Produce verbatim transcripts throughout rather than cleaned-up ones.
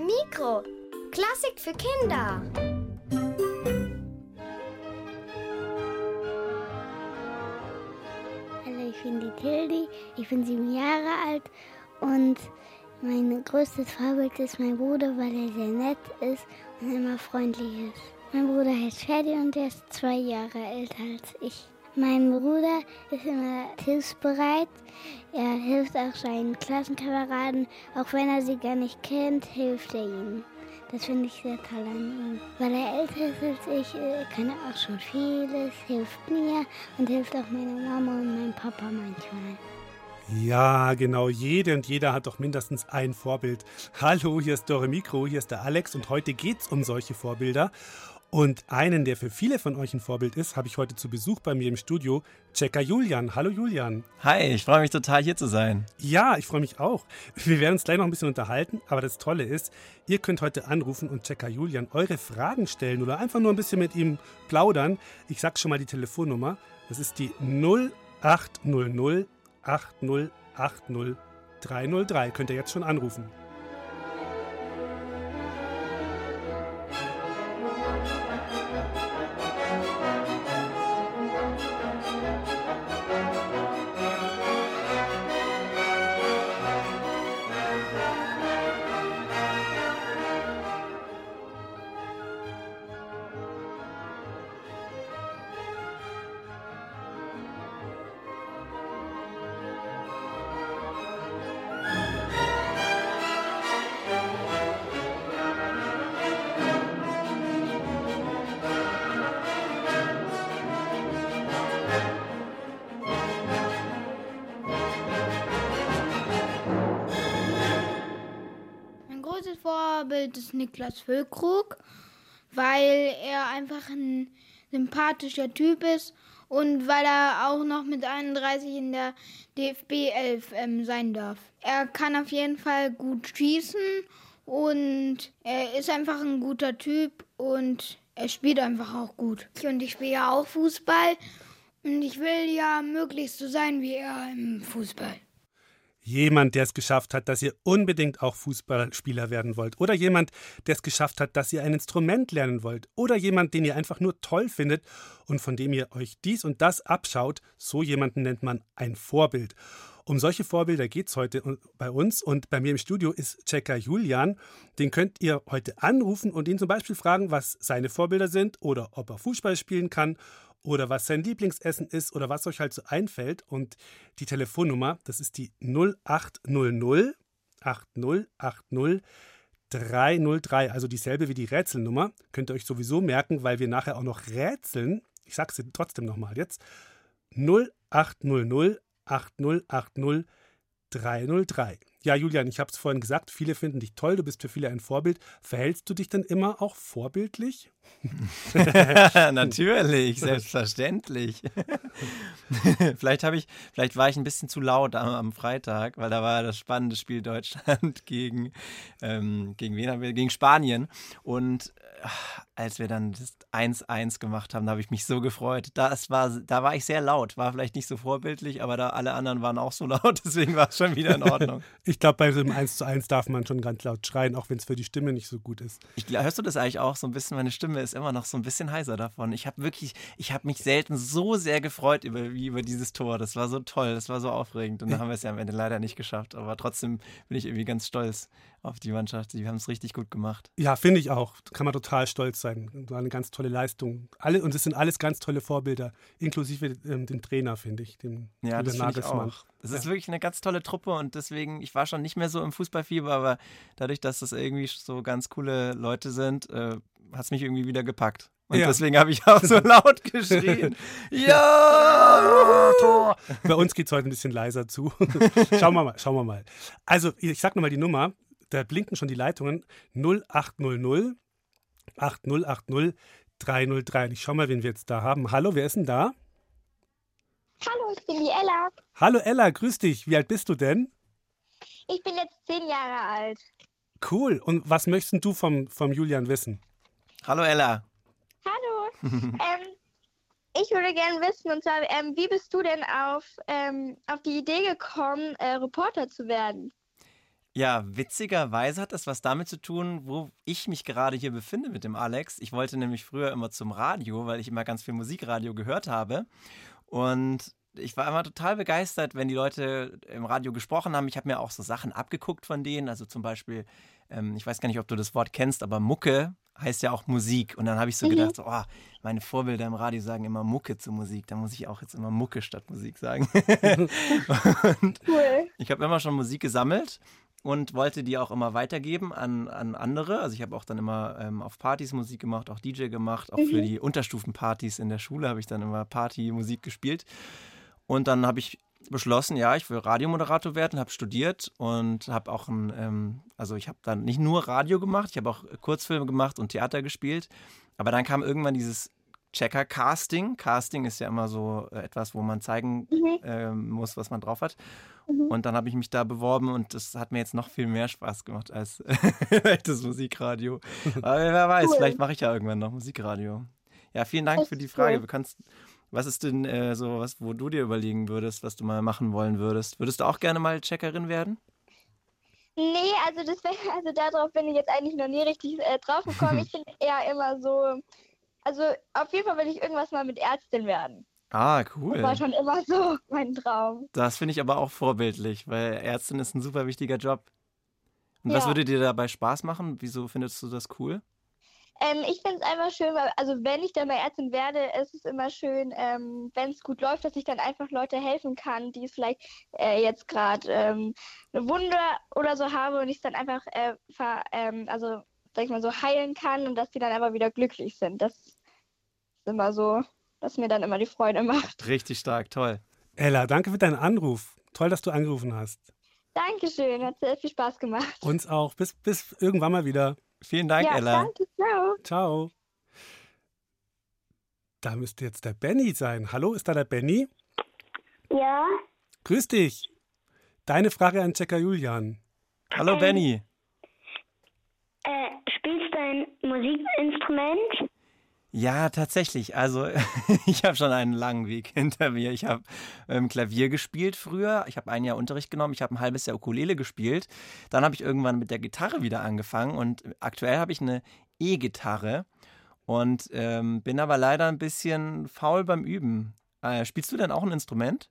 Mikro. Klassik für Kinder. Hallo, ich bin die Tildi, ich bin sieben Jahre alt und mein größtes Vorbild ist mein Bruder, weil er sehr nett ist und immer freundlich ist. Mein Bruder heißt Ferdi und er ist zwei Jahre älter als ich. Mein Bruder ist immer hilfsbereit. Er hilft auch seinen Klassenkameraden. Auch wenn er sie gar nicht kennt, hilft er ihnen. Das finde ich sehr toll an ihm. Weil er älter ist als ich, kann er auch schon vieles, hilft mir und hilft auch meiner Mama und meinem Papa manchmal. Ja, genau, jede und jeder hat doch mindestens ein Vorbild. Hallo, hier ist Dore Mikro, hier ist der Alex und heute geht's um solche Vorbilder. Und einen, der für viele von euch ein Vorbild ist, habe ich heute zu Besuch bei mir im Studio, Checker Julian. Hallo Julian. Hi, ich freue mich total, hier zu sein. Ja, ich freue mich auch. Wir werden uns gleich noch ein bisschen unterhalten, aber das Tolle ist, ihr könnt heute anrufen und Checker Julian eure Fragen stellen oder einfach nur ein bisschen mit ihm plaudern. Ich sage schon mal die Telefonnummer. Das ist die null acht null null acht null acht null drei null drei. Könnt ihr jetzt schon anrufen. Vorbild ist Niklas Füllkrug, weil er einfach ein sympathischer Typ ist und weil er auch noch mit einunddreißig in der D F B elf ähm, sein darf. Er kann auf jeden Fall gut schießen und er ist einfach ein guter Typ und er spielt einfach auch gut. Und ich spiele ja auch Fußball und ich will ja möglichst so sein wie er im Fußball. Jemand, der es geschafft hat, dass ihr unbedingt auch Fußballspieler werden wollt. Oder jemand, der es geschafft hat, dass ihr ein Instrument lernen wollt. Oder jemand, den ihr einfach nur toll findet und von dem ihr euch dies und das abschaut. So jemanden nennt man ein Vorbild. Um solche Vorbilder geht es heute bei uns. Und bei mir im Studio ist Checker Julian. Den könnt ihr heute anrufen und ihn zum Beispiel fragen, was seine Vorbilder sind oder ob er Fußball spielen kann. Oder was sein Lieblingsessen ist oder was euch halt so einfällt. Und die Telefonnummer, das ist die null acht null null acht null acht null drei null drei. Also dieselbe wie die Rätselnummer. Könnt ihr euch sowieso merken, weil wir nachher auch noch rätseln. Ich sage es trotzdem nochmal jetzt. null acht null null acht null acht null drei null drei. Ja, Julian, ich habe es vorhin gesagt, viele finden dich toll, du bist für viele ein Vorbild. Verhältst du dich denn immer auch vorbildlich? Natürlich, selbstverständlich. vielleicht habe ich, vielleicht war ich ein bisschen zu laut am, am Freitag, weil da war das spannende Spiel Deutschland gegen, ähm, gegen wen haben wir? Gegen Spanien. Und äh, als wir dann das eins eins gemacht haben, da habe ich mich so gefreut. Das war, da war ich sehr laut, war vielleicht nicht so vorbildlich, aber da alle anderen waren auch so laut, deswegen war es schon wieder in Ordnung. Ich glaube, bei so einem eins zu eins darf man schon ganz laut schreien, auch wenn es für die Stimme nicht so gut ist. Ich, hörst du das eigentlich auch so ein bisschen? Meine Stimme ist immer noch so ein bisschen heiser davon. Ich habe wirklich, ich habe mich selten so sehr gefreut über, wie über dieses Tor. Das war so toll, das war so aufregend. Und dann haben wir es ja am Ende leider nicht geschafft. Aber trotzdem bin ich irgendwie ganz stolz auf die Mannschaft. Die haben es richtig gut gemacht. Ja, finde ich auch. Kann man total stolz sein. War eine ganz tolle Leistung. Alle, und es sind alles ganz tolle Vorbilder, inklusive ähm, dem Trainer, finde ich, dem ja, das finde ich auch. Es ja. ist wirklich eine ganz tolle Truppe und deswegen, ich war schon nicht mehr so im Fußballfieber, aber dadurch, dass das irgendwie so ganz coole Leute sind, äh, hat es mich irgendwie wieder gepackt. Und ja. deswegen habe ich auch so laut geschrien. Ja! Tor! Bei uns geht es heute ein bisschen leiser zu. Schauen wir mal, schauen wir mal. Also, ich sage nochmal die Nummer. Da blinken schon die Leitungen. null acht null null acht null acht null drei null drei. Und ich schau mal, wen wir jetzt da haben. Hallo, wer ist denn da? Hallo, ich bin die Ella. Hallo Ella, grüß dich. Wie alt bist du denn? Ich bin jetzt zehn Jahre alt. Cool. Und was möchtest du vom, vom Julian wissen? Hallo Ella. Hallo. ähm, ich würde gerne wissen, und zwar, ähm, wie bist du denn auf, ähm, auf die Idee gekommen, äh, Reporter zu werden? Ja, witzigerweise hat das was damit zu tun, wo ich mich gerade hier befinde mit dem Alex. Ich wollte nämlich früher immer zum Radio, weil ich immer ganz viel Musikradio gehört habe. Und ich war immer total begeistert, wenn die Leute im Radio gesprochen haben. Ich habe mir auch so Sachen abgeguckt von denen. Also zum Beispiel, ähm, ich weiß gar nicht, ob du das Wort kennst, aber Mucke heißt ja auch Musik. Und dann habe ich so mhm. gedacht, so, oh, meine Vorbilder im Radio sagen immer Mucke zu Musik. Da muss ich auch jetzt immer Mucke statt Musik sagen. Und cool. Ich habe immer schon Musik gesammelt und wollte die auch immer weitergeben an, an andere. Also ich habe auch dann immer ähm, auf Partys Musik gemacht, auch D J gemacht. Auch mhm. für die Unterstufenpartys in der Schule habe ich dann immer Partymusik gespielt. Und dann habe ich beschlossen, ja, ich will Radiomoderator werden, habe studiert und habe auch ein, ähm, also ich habe dann nicht nur Radio gemacht, ich habe auch Kurzfilme gemacht und Theater gespielt. Aber dann kam irgendwann dieses Checker-Casting. Casting ist ja immer so etwas, wo man zeigen mhm. ähm, muss, was man drauf hat. Mhm. Und dann habe ich mich da beworben und das hat mir jetzt noch viel mehr Spaß gemacht als das Musikradio. Aber wer weiß, cool. Vielleicht mache ich ja irgendwann noch Musikradio. Ja, vielen Dank für die Frage. Du kannst, was ist denn äh, so was, wo du dir überlegen würdest, was du mal machen wollen würdest? Würdest du auch gerne mal Checkerin werden? Nee, also das wär, also darauf bin ich jetzt eigentlich noch nie richtig äh, drauf gekommen. Ich bin eher immer so, also auf jeden Fall will ich irgendwas mal mit Ärztin werden. Ah, cool. Das war schon immer so mein Traum. Das finde ich aber auch vorbildlich, weil Ärztin ist ein super wichtiger Job. Und ja. Was würde dir dabei Spaß machen? Wieso findest du das cool? Ähm, ich finde es einfach schön, weil, also wenn ich dann mal Ärztin werde, ist es immer schön, ähm, wenn es gut läuft, dass ich dann einfach Leute helfen kann, die es vielleicht äh, jetzt gerade ähm, eine Wunde oder so habe und ich es dann einfach, äh, ver, ähm, also sag ich mal so, heilen kann und dass die dann einfach wieder glücklich sind. Das ist immer so, was mir dann immer die Freude macht. Richtig stark, toll. Ella, danke für deinen Anruf. Toll, dass du angerufen hast. Dankeschön, hat sehr viel Spaß gemacht. Uns auch. Bis, bis irgendwann mal wieder. Vielen Dank, ja, Ella. Danke, ciao. Ciao. Da müsste jetzt der Benny sein. Hallo, ist da der Benny? Ja. Grüß dich. Deine Frage an Checker Julian. Hallo, ähm, Benny. Äh, spielst du ein Musikinstrument? Ja, tatsächlich. Also ich habe schon einen langen Weg hinter mir. Ich habe ähm, Klavier gespielt früher. Ich habe ein Jahr Unterricht genommen. Ich habe ein halbes Jahr Ukulele gespielt. Dann habe ich irgendwann mit der Gitarre wieder angefangen. Und aktuell habe ich eine E-Gitarre und ähm, bin aber leider ein bisschen faul beim Üben. Äh, spielst du denn auch ein Instrument?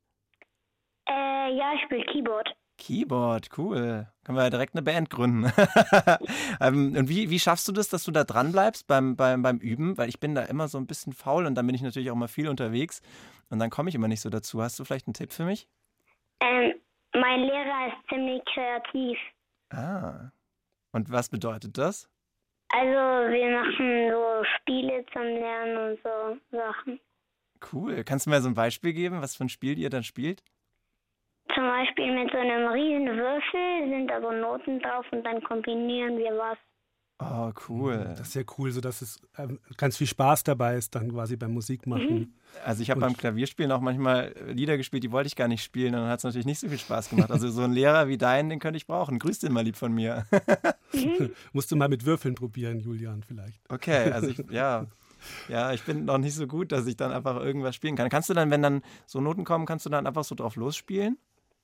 Äh, ja, ich spiele Keyboard. Keyboard, cool. Können wir ja direkt eine Band gründen. ähm, und wie, wie schaffst du das, dass du da dran bleibst beim, beim, beim Üben? Weil ich bin da immer so ein bisschen faul und dann bin ich natürlich auch mal viel unterwegs und dann komme ich immer nicht so dazu. Hast du vielleicht einen Tipp für mich? Ähm, mein Lehrer ist ziemlich kreativ. Ah. Und was bedeutet das? Also wir machen so Spiele zum Lernen und so Sachen. Cool. Kannst du mir so ein Beispiel geben, was für ein Spiel ihr dann spielt? Zum Beispiel mit so einem riesen Würfel sind da so Noten drauf und dann kombinieren wir was. Oh, cool. Das ist ja cool, sodass es ganz viel Spaß dabei ist, dann quasi beim Musikmachen. Mhm. Also ich habe beim Klavierspielen auch manchmal Lieder gespielt, die wollte ich gar nicht spielen, und dann hat es natürlich nicht so viel Spaß gemacht. Also so einen Lehrer wie deinen, den könnte ich brauchen. Grüß den mal lieb von mir. Mhm. Musst du mal mit Würfeln probieren, Julian, vielleicht. Okay, also ich, ja... Ja, ich bin noch nicht so gut, dass ich dann einfach irgendwas spielen kann. Kannst du dann, wenn dann so Noten kommen, kannst du dann einfach so drauf losspielen?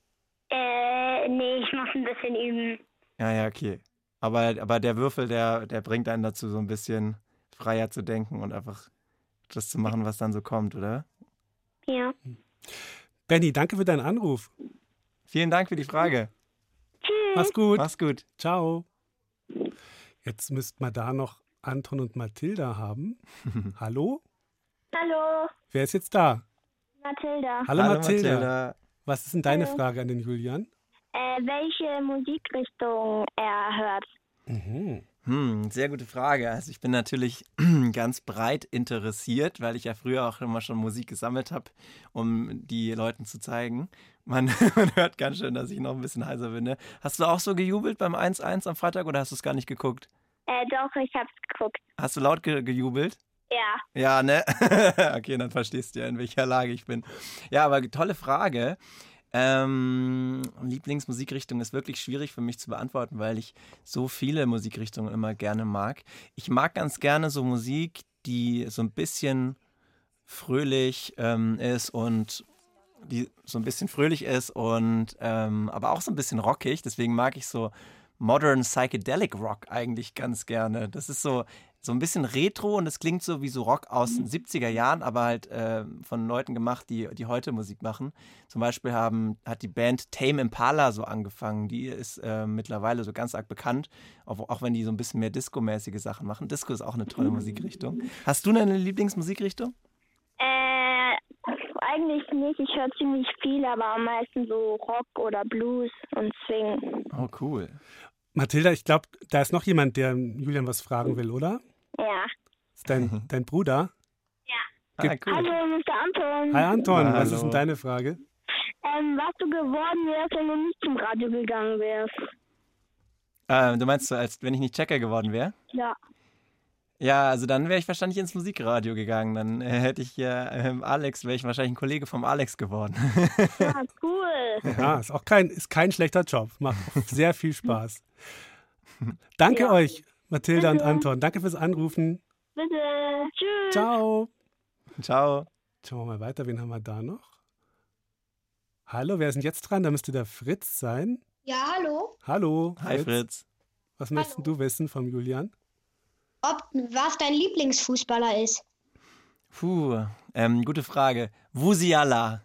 Äh, nee, ich muss ein bisschen üben. Ja, ja, okay. Aber, aber der Würfel, der, der bringt einen dazu, so ein bisschen freier zu denken und einfach das zu machen, was dann so kommt, oder? Ja. Benny, danke für deinen Anruf. Vielen Dank für die Frage. Tschüss. Mach's gut. Mach's gut. Ciao. Jetzt müssten wir da noch Anton und Mathilda haben. Hallo? Hallo. Wer ist jetzt da? Mathilda. Hallo, Hallo Mathilda. Mathilda. Was ist denn deine Hallo. Frage an den Julian? Äh, welche Musikrichtung er hört? Mhm. Hm, sehr gute Frage. Also ich bin natürlich ganz breit interessiert, weil ich ja früher auch immer schon Musik gesammelt habe, um die Leuten zu zeigen. Man, man hört ganz schön, dass ich noch ein bisschen heiser bin. Ne? Hast du auch so gejubelt beim eins eins am Freitag oder hast du es gar nicht geguckt? Äh, doch, ich hab's geguckt. Hast du laut ge- gejubelt? Ja. Ja, ne? Okay, dann verstehst du ja, in welcher Lage ich bin. Ja, aber tolle Frage. Ähm, Lieblingsmusikrichtung ist wirklich schwierig für mich zu beantworten, weil ich so viele Musikrichtungen immer gerne mag. Ich mag ganz gerne so Musik, die so ein bisschen fröhlich ähm, ist und die so ein bisschen fröhlich ist und ähm, aber auch so ein bisschen rockig. Deswegen mag ich so Modern Psychedelic Rock eigentlich ganz gerne. Das ist so, so ein bisschen retro und es klingt so wie so Rock aus den siebziger Jahren, aber halt äh, von Leuten gemacht, die, die heute Musik machen. Zum Beispiel haben, hat die Band Tame Impala so angefangen. Die ist äh, mittlerweile so ganz arg bekannt, auch, auch wenn die so ein bisschen mehr Disco-mäßige Sachen machen. Disco ist auch eine tolle Musikrichtung. Hast du eine Lieblingsmusikrichtung? Äh, eigentlich nicht. Ich höre ziemlich viel, aber am meisten so Rock oder Blues und Swing. Oh, cool. Mathilda, ich glaube, da ist noch jemand, der Julian was fragen will, oder? Ja. Ist dein, dein Bruder? Ja. Ah, cool. Hallo, Mister Anton. Hi Anton, Ja, was hallo. ist denn deine Frage? Ähm, was du geworden wärst, wenn du nicht zum Radio gegangen wärst? Äh, du meinst so, als wenn ich nicht Checker geworden wäre? Ja. Ja, also dann wäre ich wahrscheinlich ins Musikradio gegangen. Dann äh, hätte ich ja ähm, Alex, wäre ich wahrscheinlich ein Kollege vom Alex geworden. Ja, cool. Ja, ist auch kein, ist kein schlechter Job. Macht auch sehr viel Spaß. Danke Ja. euch, Mathilda und Bitte. Anton. Danke fürs Anrufen. Bitte. Tschüss. Ciao. Ciao. Schauen wir mal weiter. Wen haben wir da noch? Hallo, wer ist denn jetzt dran? Da müsste der Fritz sein. Ja, hallo. Hallo. Hi Fritz. Was möchtest du wissen vom Julian? Ob was dein Lieblingsfußballer ist? Puh, ähm, gute Frage. Wusiala.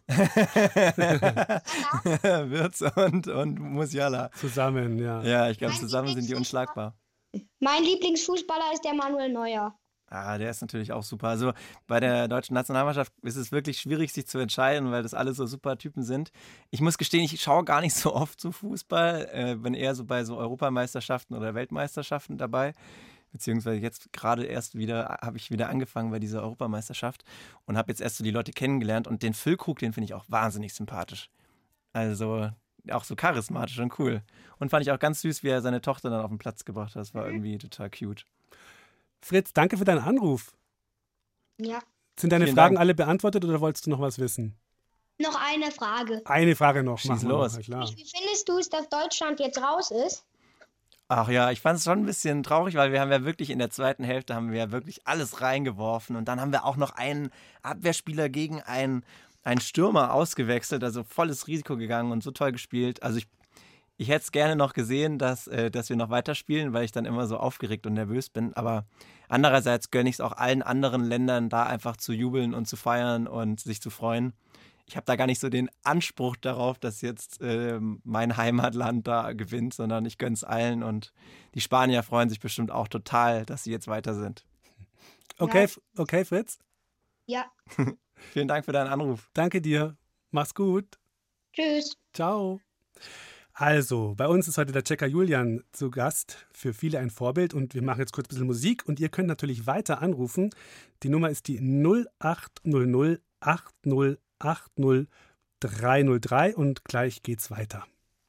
Wirtz und, und Musiala. Zusammen, ja. Ja, ich glaube, Mein zusammen sind die Lieblingsfußballer- unschlagbar. Mein Lieblingsfußballer ist der Manuel Neuer. Ah, der ist natürlich auch super. Also bei der deutschen Nationalmannschaft ist es wirklich schwierig, sich zu entscheiden, weil das alle so super Typen sind. Ich muss gestehen, ich schaue gar nicht so oft zu Fußball, äh, bin eher so bei so Europameisterschaften oder Weltmeisterschaften dabei. Beziehungsweise jetzt gerade erst wieder, habe ich wieder angefangen bei dieser Europameisterschaft und habe jetzt erst so die Leute kennengelernt und den Füllkrug, den finde ich auch wahnsinnig sympathisch. Also auch so charismatisch und cool. Und fand ich auch ganz süß, wie er seine Tochter dann auf den Platz gebracht hat. Das war irgendwie total cute. Fritz, danke für deinen Anruf. Ja. Sind deine Vielen Fragen Dank. alle beantwortet oder wolltest du noch was wissen? Noch eine Frage. Eine Frage noch. Schieß machen wir los. Noch, na klar. Wie findest du es, dass Deutschland jetzt raus ist? Ach ja, ich fand es schon ein bisschen traurig, weil wir haben ja wirklich in der zweiten Hälfte haben wir ja wirklich alles reingeworfen und dann haben wir auch noch einen Abwehrspieler gegen einen, einen Stürmer ausgewechselt, also volles Risiko gegangen und so toll gespielt. Also ich, ich hätte es gerne noch gesehen, dass, äh, dass wir noch weiterspielen, weil ich dann immer so aufgeregt und nervös bin, aber andererseits gönne ich es auch allen anderen Ländern, da einfach zu jubeln und zu feiern und sich zu freuen. Ich habe da gar nicht so den Anspruch darauf, dass jetzt äh, mein Heimatland da gewinnt, sondern ich gönne es allen und die Spanier freuen sich bestimmt auch total, dass sie jetzt weiter sind. Okay, F- okay, Fritz. Ja. Vielen Dank für deinen Anruf. Danke dir. Mach's gut. Tschüss. Ciao. Also, bei uns ist heute der Checker Julian zu Gast, für viele ein Vorbild und wir machen jetzt kurz ein bisschen Musik und ihr könnt natürlich weiter anrufen. Die Nummer ist die null acht null null acht null acht null drei null drei und gleich geht's weiter.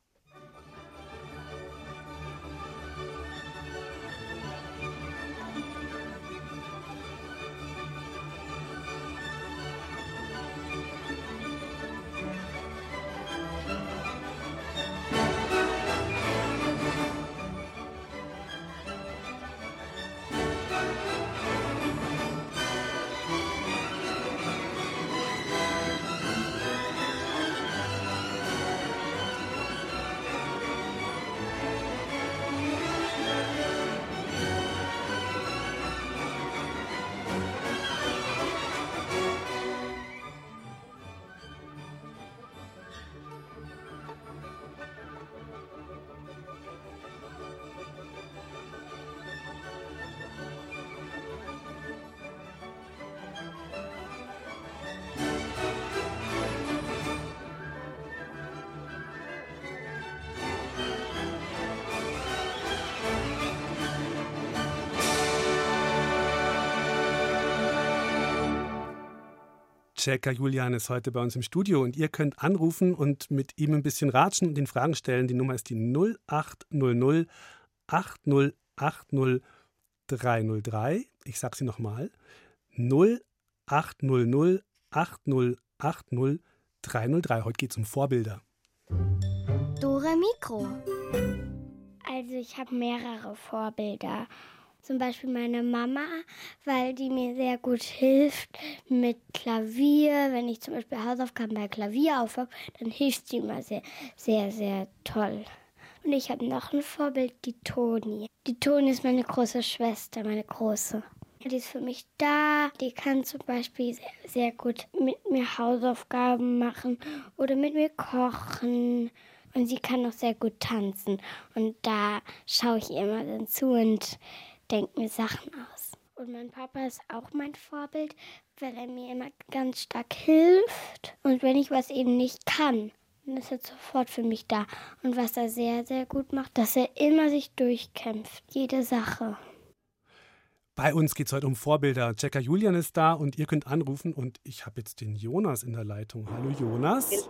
Checker Julian ist heute bei uns im Studio und ihr könnt anrufen und mit ihm ein bisschen ratschen und ihn Fragen stellen. Die Nummer ist die null acht null null acht null acht null drei null drei. Ich sage sie nochmal. null acht null null acht null acht null drei null drei. Heute geht es um Vorbilder. Dore Mikro. Also ich habe mehrere Vorbilder. Zum Beispiel meine Mama, weil die mir sehr gut hilft mit Klavier. Wenn ich zum Beispiel Hausaufgaben bei Klavier aufhöre, dann hilft sie immer sehr, sehr, sehr toll. Und ich habe noch ein Vorbild, die Toni. Die Toni ist meine große Schwester, meine große. Die ist für mich da. Die kann zum Beispiel sehr, sehr gut mit mir Hausaufgaben machen oder mit mir kochen. Und sie kann auch sehr gut tanzen. Und da schaue ich ihr immer dann zu und denke mir Sachen aus. Und mein Papa ist auch mein Vorbild, weil er mir immer ganz stark hilft. Und wenn ich was eben nicht kann, dann ist er sofort für mich da. Und was er sehr, sehr gut macht, dass er immer sich durchkämpft. Jede Sache. Bei uns geht es heute um Vorbilder. Checker Julian ist da und ihr könnt anrufen. Und ich habe jetzt den Jonas in der Leitung. Hallo Jonas.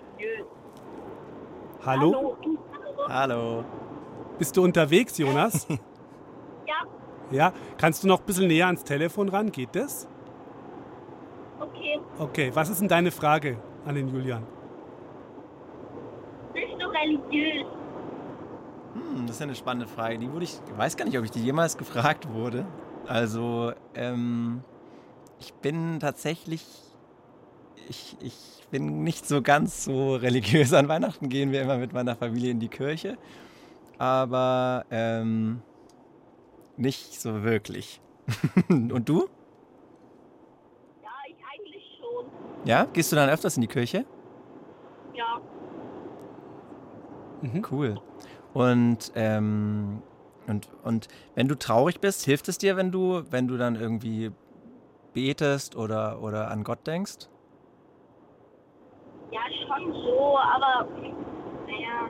Hallo? Hallo. Bist du unterwegs, Jonas? Ja. Ja? Kannst du noch ein bisschen näher ans Telefon ran? Geht das? Okay. Okay, was ist denn deine Frage an den Julian? Bist du religiös? Hm, das ist ja eine spannende Frage. Die wurde ich, ich weiß gar nicht, ob ich die jemals gefragt wurde. Also, ähm, ich bin tatsächlich, ich, ich bin nicht so ganz so religiös. An Weihnachten gehen wir immer mit meiner Familie in die Kirche, aber ähm, nicht so wirklich. Und du? Ja, ich eigentlich schon. Ja? Gehst du dann öfters in die Kirche? Ja. Mhm. Cool. Und, ähm, und, und wenn du traurig bist, hilft es dir, wenn du, wenn du dann irgendwie betest oder, oder an Gott denkst? Ja, schon so, aber naja.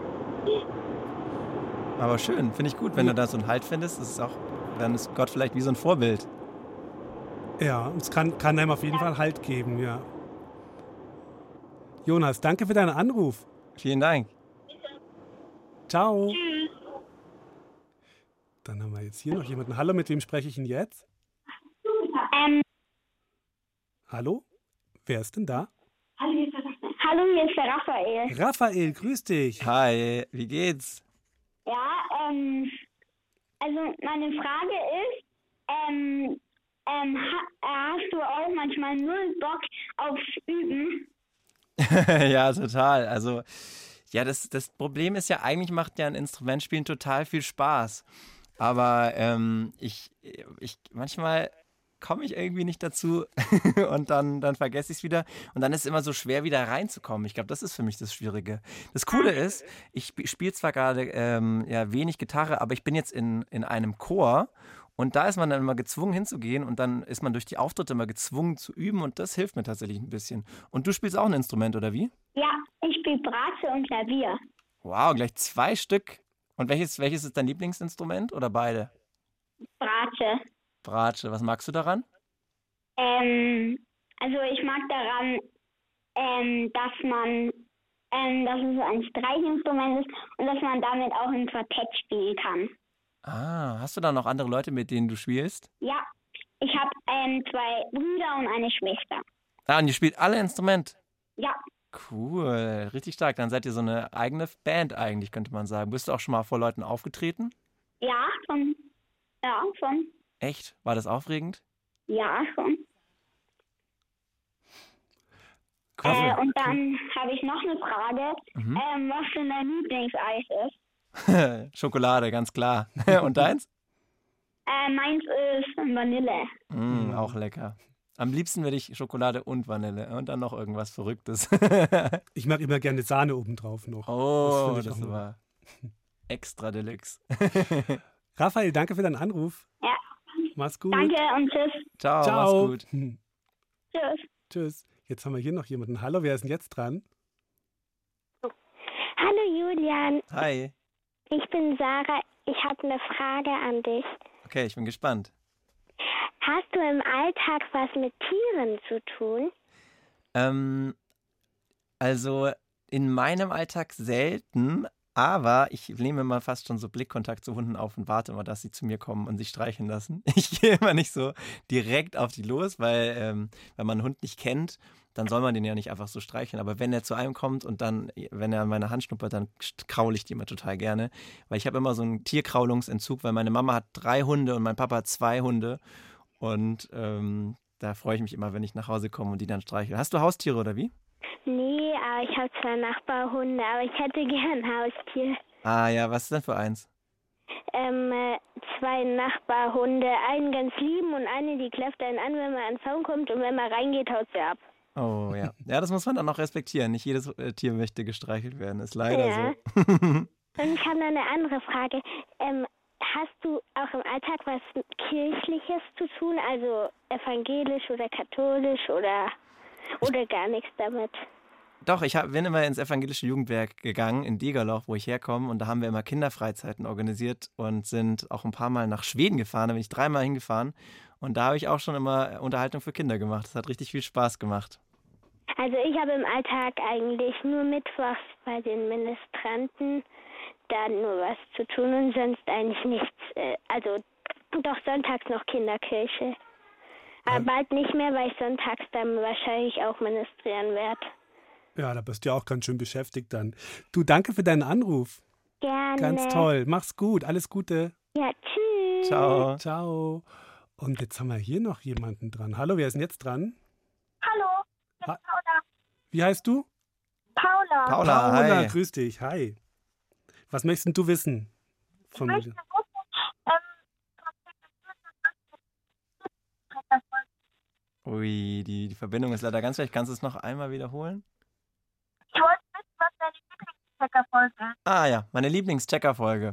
Aber schön, finde ich gut, wenn du da so einen Halt findest. Ist es auch, dann ist Gott vielleicht wie so ein Vorbild. Ja, es kann, kann einem auf jeden Fall Halt geben, ja. Jonas, danke für deinen Anruf. Vielen Dank. Ciao. Dann haben wir jetzt hier noch jemanden. Hallo, mit wem spreche ich denn jetzt? Ähm, Hallo? Wer ist denn da? hallo, hier ist der Raphael. Raphael, grüß dich. Hi, wie geht's? Ja, ähm, also meine Frage ist, ähm, ähm, ha hast du auch manchmal null Bock aufs Üben? Ja, total. Also, ja, das, das Problem ist ja, eigentlich macht ja ein Instrumentspielen total viel Spaß. Aber ähm, ich, ich manchmal komme ich irgendwie nicht dazu und dann, dann vergesse ich es wieder. Und dann ist es immer so schwer, wieder reinzukommen. Ich glaube, das ist für mich das Schwierige. Das Coole ist, ich spiele zwar gerade ähm, ja, wenig Gitarre, aber ich bin jetzt in, in einem Chor. Und da ist man dann immer gezwungen hinzugehen und dann ist man durch die Auftritte immer gezwungen zu üben und das hilft mir tatsächlich ein bisschen. Und du spielst auch ein Instrument, oder wie? Ja, ich spiele Bratsche und Klavier. Wow, gleich zwei Stück. Und welches, welches ist dein Lieblingsinstrument oder beide? Bratsche. Bratsche, was magst du daran? Ähm, also ich mag daran, ähm, dass man, ähm, dass es ein Streichinstrument ist und dass man damit auch im Quartett spielen kann. Ah, hast du da noch andere Leute, mit denen du spielst? Ja, ich habe ähm, zwei Brüder und eine Schwester. Ah, und ihr spielt alle Instrumente? Ja, Cool, richtig stark. Dann seid ihr so eine eigene Band eigentlich, könnte man sagen. Bist du auch schon mal vor Leuten aufgetreten? ja, schon. Ja, schon. Echt? War das aufregend? Ja, schon. Cool. Äh, und dann habe ich noch eine Frage, Mhm. ähm, was denn dein Lieblingseis ist. Schokolade, ganz klar. Und deins? Äh, meins ist Vanille. Mm, auch lecker. Am liebsten würde ich Schokolade und Vanille und dann noch irgendwas Verrücktes. Ich mache immer gerne Sahne obendrauf noch. Oh, finde ich das auch noch- war extra Deluxe. Raphael, danke für deinen Anruf. Ja, Mach's gut. danke und tschüss. Ciao, Ciao. mach's gut. Hm. Tschüss. Tschüss. Jetzt haben wir hier noch jemanden. Hallo, wer ist denn jetzt dran? Hallo Julian, Hi. ich bin Sarah. Ich habe eine Frage an dich. Okay, ich bin gespannt. Hast du im Alltag was mit Tieren zu tun? Ähm, also in meinem Alltag selten, Aber ich nehme immer fast schon so Blickkontakt zu Hunden auf und warte immer, dass sie zu mir kommen und sich streicheln lassen. Ich gehe immer nicht so direkt auf die los, weil ähm, wenn man einen Hund nicht kennt, dann soll man den ja nicht einfach so streicheln. Aber wenn er zu einem kommt und dann, wenn er meine Hand schnuppert, dann kraule ich die immer total gerne. Weil ich habe immer so einen Tierkraulungsentzug, weil meine Mama hat drei Hunde und mein Papa hat zwei Hunde. Und ähm, da freue ich mich immer, wenn ich nach Hause komme und die dann streichle. Hast du Haustiere oder wie? Nee, aber ich habe zwei Nachbarhunde, aber ich hätte gern ein Haustier. Ah ja, was ist denn für eins? Ähm, äh, zwei Nachbarhunde, einen ganz lieben und eine, die kläfft einen an, wenn man an den Zaun kommt und wenn man reingeht, haut sie ab. Oh ja. Ja, das muss man dann auch respektieren. Nicht jedes äh, Tier möchte gestreichelt werden. Ist leider Ja. so. Und ich habe noch eine andere Frage. Ähm, hast du auch im Alltag was Kirchliches zu tun, also evangelisch oder katholisch oder, oder gar nichts damit? Doch, ich hab, bin immer ins evangelische Jugendwerk gegangen, in Degerloch, wo ich herkomme. Und da haben wir immer Kinderfreizeiten organisiert und sind auch ein paar Mal nach Schweden gefahren. Da bin ich dreimal hingefahren. Und da habe ich auch schon immer Unterhaltung für Kinder gemacht. Das hat richtig viel Spaß gemacht. Also ich habe im Alltag eigentlich nur mittwochs bei den Ministranten da nur was zu tun und sonst eigentlich nichts. Äh, Also doch sonntags noch Kinderkirche. Aber Ja. bald nicht mehr, weil ich sonntags dann wahrscheinlich auch ministrieren werde. Ja, da bist du ja auch ganz schön beschäftigt dann. Du, danke für deinen Anruf. Gerne. Ganz toll. Mach's gut. Alles Gute. Ja, tschüss. Ciao. Ciao. Und jetzt haben wir hier noch jemanden dran. Hallo, wer ist denn jetzt dran? Hallo, ich bin Ha- Paula. Wie heißt du? Paula. Paula, hi. grüß dich. Hi. Was möchtest denn du wissen? Von Ich mir? möchte wissen, ähm, Ui, die, die Verbindung ist leider ganz schlecht. Kannst du es noch einmal wiederholen? ich wollte wissen, was deine Lieblingscheckerfolge ist. Ah ja, meine Lieblings-Checker-Folge.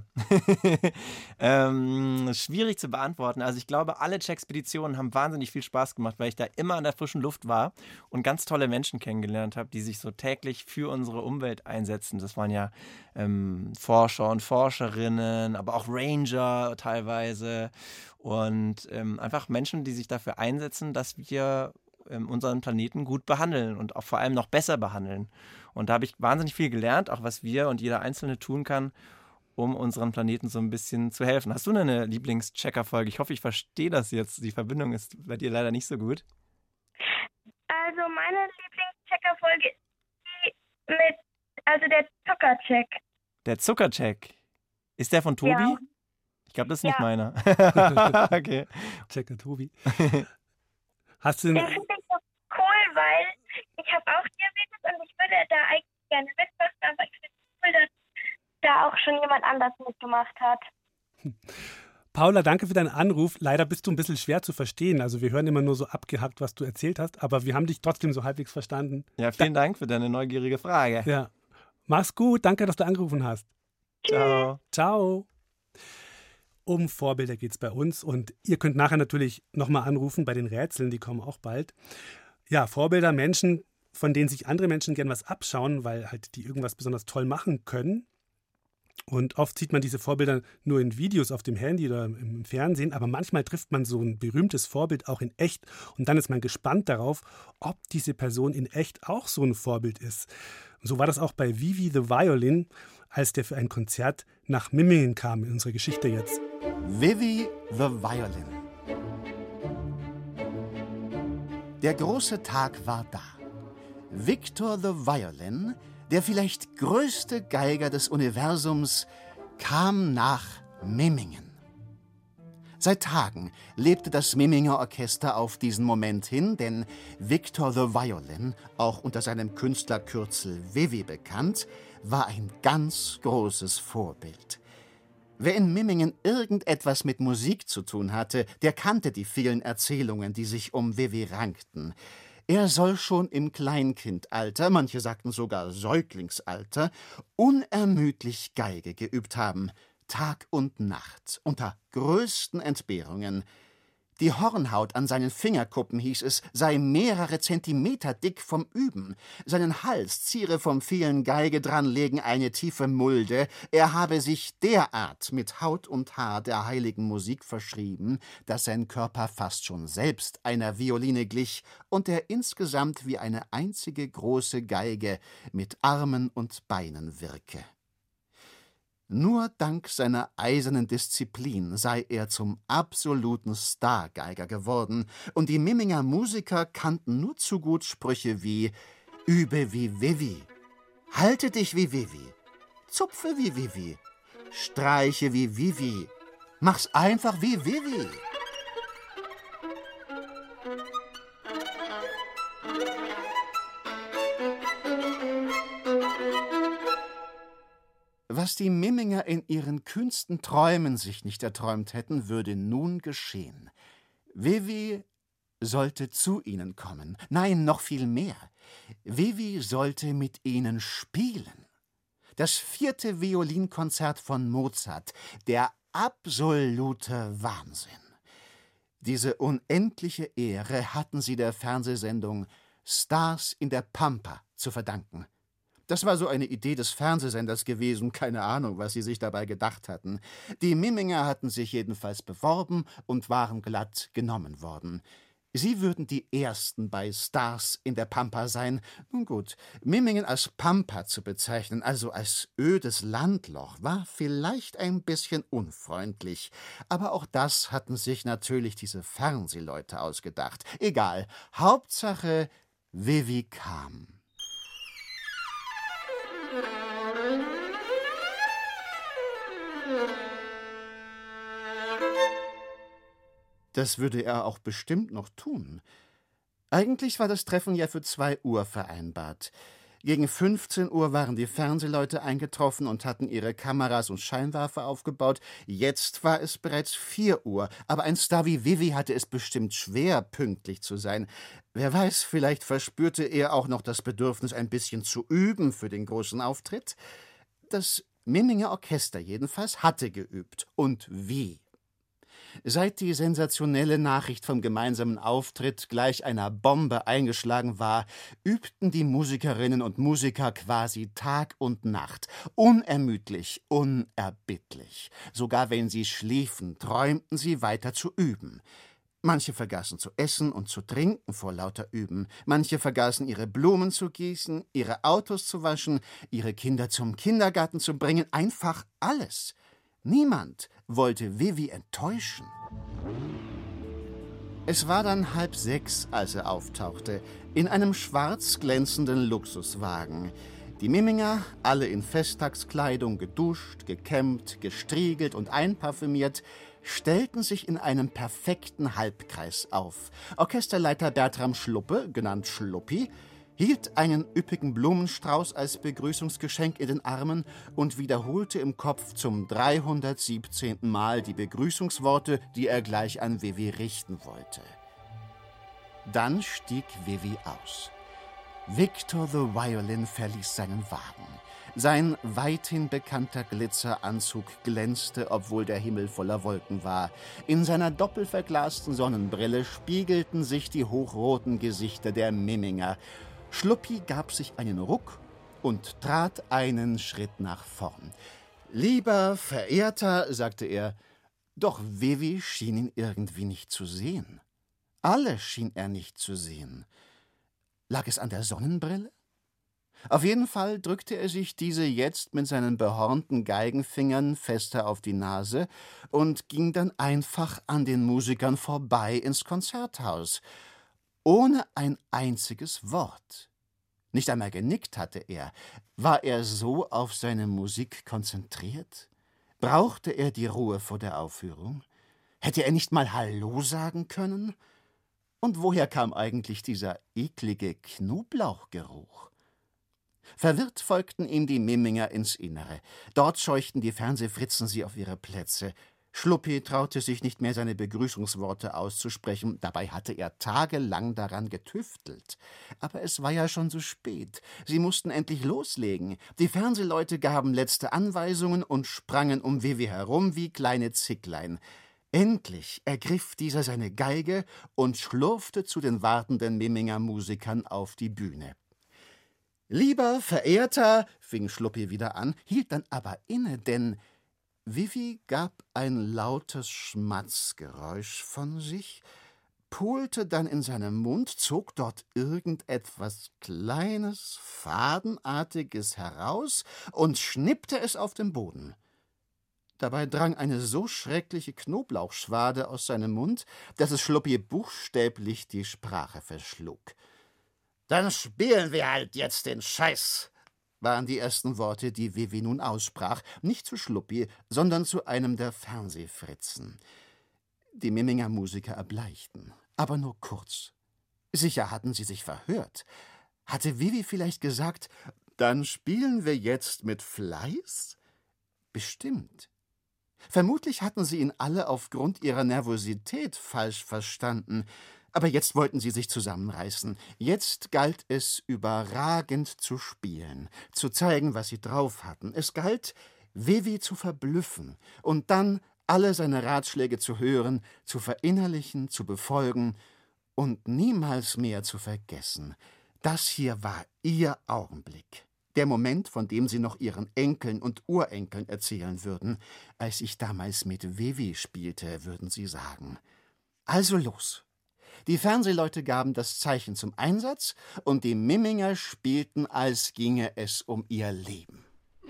ähm, schwierig zu beantworten. Also ich glaube, alle Checkspeditionen haben wahnsinnig viel Spaß gemacht, weil ich da immer an der frischen Luft war und ganz tolle Menschen kennengelernt habe, die sich so täglich für unsere Umwelt einsetzen. Das waren ja ähm, Forscher und Forscherinnen, aber auch Ranger teilweise und ähm, einfach Menschen, die sich dafür einsetzen, dass wir ähm, unseren Planeten gut behandeln und auch vor allem noch besser behandeln. Und da habe ich wahnsinnig viel gelernt, auch was wir und jeder Einzelne tun kann, um unseren Planeten so ein bisschen zu helfen. Hast du eine Lieblings-Checker-Folge? Ich hoffe, ich verstehe das jetzt. Die Verbindung ist bei dir leider nicht so gut. Also meine Lieblingscheckerfolge ist die mit, also der Zuckercheck. Der Zuckercheck. Ist der von Tobi? Ja. Ich glaube, das ist nicht Ja. meiner. Okay. Checker Tobi. Hast du Den denn, finde ich so cool, weil ich habe auch Diabetes und ich würde da eigentlich gerne mitmachen, aber ich finde es cool, dass da auch schon jemand anders mitgemacht hat. Paula, danke für deinen Anruf. Leider bist du ein bisschen schwer zu verstehen. Also wir hören immer nur so abgehackt, was du erzählt hast, aber wir haben dich trotzdem so halbwegs verstanden. Ja, vielen Dank für deine neugierige Frage. Ja. Mach's gut. Danke, dass du angerufen hast. Ciao. Ciao. Um Vorbilder geht es bei uns und ihr könnt nachher natürlich nochmal anrufen bei den Rätseln, die kommen auch bald. Ja, Vorbilder, Menschen, von denen sich andere Menschen gern was abschauen, weil halt die irgendwas besonders toll machen können. Und oft sieht man diese Vorbilder nur in Videos auf dem Handy oder im Fernsehen, aber manchmal trifft man so ein berühmtes Vorbild auch in echt und dann ist man gespannt darauf, ob diese Person in echt auch so ein Vorbild ist. So war das auch bei Vivi the Violin, als der für ein Konzert nach Memmingen kam, in unserer Geschichte jetzt. Vivi the Violin. Der große Tag war da. Victor the Violin, der vielleicht größte Geiger des Universums, kam nach Memmingen. Seit Tagen lebte das Memminger Orchester auf diesen Moment hin, denn Victor the Violin, auch unter seinem Künstlerkürzel Vivi bekannt, war ein ganz großes Vorbild. Wer in Memmingen irgendetwas mit Musik zu tun hatte, der kannte die vielen Erzählungen, die sich um Vivi rankten. Er soll schon im Kleinkindalter, manche sagten sogar Säuglingsalter, unermüdlich Geige geübt haben, Tag und Nacht, unter größten Entbehrungen. Die Hornhaut an seinen Fingerkuppen, hieß es, sei mehrere Zentimeter dick vom Üben. Seinen Hals ziere vom vielen Geige dranlegen eine tiefe Mulde. Er habe sich derart mit Haut und Haar der heiligen Musik verschrieben, dass sein Körper fast schon selbst einer Violine glich und er insgesamt wie eine einzige große Geige mit Armen und Beinen wirke. Nur dank seiner eisernen Disziplin sei er zum absoluten Stargeiger geworden, und die Miminger Musiker kannten nur zu gut Sprüche wie »Übe wie Vivi«, »Halte dich wie Vivi«, »Zupfe wie Vivi«, »Streiche wie Vivi«, »Mach's einfach wie Vivi«. Was die Miminger in ihren kühnsten Träumen sich nicht erträumt hätten, würde nun geschehen. Vivi sollte zu ihnen kommen. Nein, noch viel mehr. Vivi sollte mit ihnen spielen. Das vierte Violinkonzert von Mozart, der absolute Wahnsinn. Diese unendliche Ehre hatten sie der Fernsehsendung »Stars in der Pampa« zu verdanken. Das war so eine Idee des Fernsehsenders gewesen, keine Ahnung, was sie sich dabei gedacht hatten. Die Miminger hatten sich jedenfalls beworben und waren glatt genommen worden. Sie würden die Ersten bei Stars in der Pampa sein. Nun gut, Mimingen als Pampa zu bezeichnen, also als ödes Landloch, war vielleicht ein bisschen unfreundlich. Aber auch das hatten sich natürlich diese Fernsehleute ausgedacht. Egal, Hauptsache, Vivi kam. Das würde er auch bestimmt noch tun. Eigentlich war das Treffen ja für zwei Uhr vereinbart. Gegen fünfzehn Uhr waren die Fernsehleute eingetroffen und hatten ihre Kameras und Scheinwerfer aufgebaut. Jetzt war es bereits vier Uhr, aber ein Star wie Vivi hatte es bestimmt schwer, pünktlich zu sein. Wer weiß, vielleicht verspürte er auch noch das Bedürfnis, ein bisschen zu üben für den großen Auftritt. Das Miminger Orchester jedenfalls hatte geübt. Und wie? Seit die sensationelle Nachricht vom gemeinsamen Auftritt gleich einer Bombe eingeschlagen war, übten die Musikerinnen und Musiker quasi Tag und Nacht, unermüdlich, unerbittlich. Sogar wenn sie schliefen, träumten sie weiter zu üben. Manche vergaßen zu essen und zu trinken vor lauter Üben. Manche vergaßen, ihre Blumen zu gießen, ihre Autos zu waschen, ihre Kinder zum Kindergarten zu bringen. Einfach alles. Niemand wollte Vivi enttäuschen. Es war dann halb sechs, als er auftauchte, in einem schwarz glänzenden Luxuswagen. Die Miminger, alle in Festtagskleidung, geduscht, gekämmt, gestriegelt und einparfümiert, stellten sich in einem perfekten Halbkreis auf. Orchesterleiter Bertram Schluppe, genannt Schluppi, hielt einen üppigen Blumenstrauß als Begrüßungsgeschenk in den Armen und wiederholte im Kopf zum dreihundertsiebzehnten Mal die Begrüßungsworte, die er gleich an Vivi richten wollte. Dann stieg Vivi aus. Victor the Violin verließ seinen Wagen. Sein weithin bekannter Glitzeranzug glänzte, obwohl der Himmel voller Wolken war. In seiner doppelverglasten Sonnenbrille spiegelten sich die hochroten Gesichter der Miminger. Schluppi gab sich einen Ruck und trat einen Schritt nach vorn. »Lieber Verehrter«, sagte er, doch Vivi schien ihn irgendwie nicht zu sehen. Alle schien er nicht zu sehen. Lag es an der Sonnenbrille? Auf jeden Fall drückte er sich diese jetzt mit seinen behornten Geigenfingern fester auf die Nase und ging dann einfach an den Musikern vorbei ins Konzerthaus. Ohne ein einziges Wort. Nicht einmal genickt hatte er. War er so auf seine Musik konzentriert? Brauchte er die Ruhe vor der Aufführung? Hätte er nicht mal Hallo sagen können? Und woher kam eigentlich dieser eklige Knoblauchgeruch? Verwirrt folgten ihm die Miminger ins Innere. Dort scheuchten die Fernsehfritzen sie auf ihre Plätze. Schluppi traute sich nicht mehr, seine Begrüßungsworte auszusprechen. Dabei hatte er tagelang daran getüftelt. Aber es war ja schon so spät. Sie mussten endlich loslegen. Die Fernsehleute gaben letzte Anweisungen und sprangen um Vivi herum wie kleine Zicklein. Endlich ergriff dieser seine Geige und schlurfte zu den wartenden Miminger Musikern auf die Bühne. »Lieber Verehrter«, fing Schluppi wieder an, hielt dann aber inne, denn Vivi gab ein lautes Schmatzgeräusch von sich, pulte dann in seinem Mund, zog dort irgendetwas Kleines, Fadenartiges heraus und schnippte es auf den Boden. Dabei drang eine so schreckliche Knoblauchschwade aus seinem Mund, dass es Schluppi buchstäblich die Sprache verschlug. »Dann spielen wir halt jetzt den Scheiß«, waren die ersten Worte, die Vivi nun aussprach, nicht zu Schluppi, sondern zu einem der Fernsehfritzen. Die Mimminger Musiker erbleichten, aber nur kurz. Sicher hatten sie sich verhört. Hatte Vivi vielleicht gesagt, »Dann spielen wir jetzt mit Fleiß«? Bestimmt. Vermutlich hatten sie ihn alle aufgrund ihrer Nervosität falsch verstanden. Aber jetzt wollten sie sich zusammenreißen. Jetzt galt es, überragend zu spielen, zu zeigen, was sie drauf hatten. Es galt, Vivi zu verblüffen und dann alle seine Ratschläge zu hören, zu verinnerlichen, zu befolgen und niemals mehr zu vergessen. Das hier war ihr Augenblick. Der Moment, von dem sie noch ihren Enkeln und Urenkeln erzählen würden. Als ich damals mit Vivi spielte, würden sie sagen. Also los. Die Fernsehleute gaben das Zeichen zum Einsatz und die Mimminger spielten, als ginge es um ihr Leben.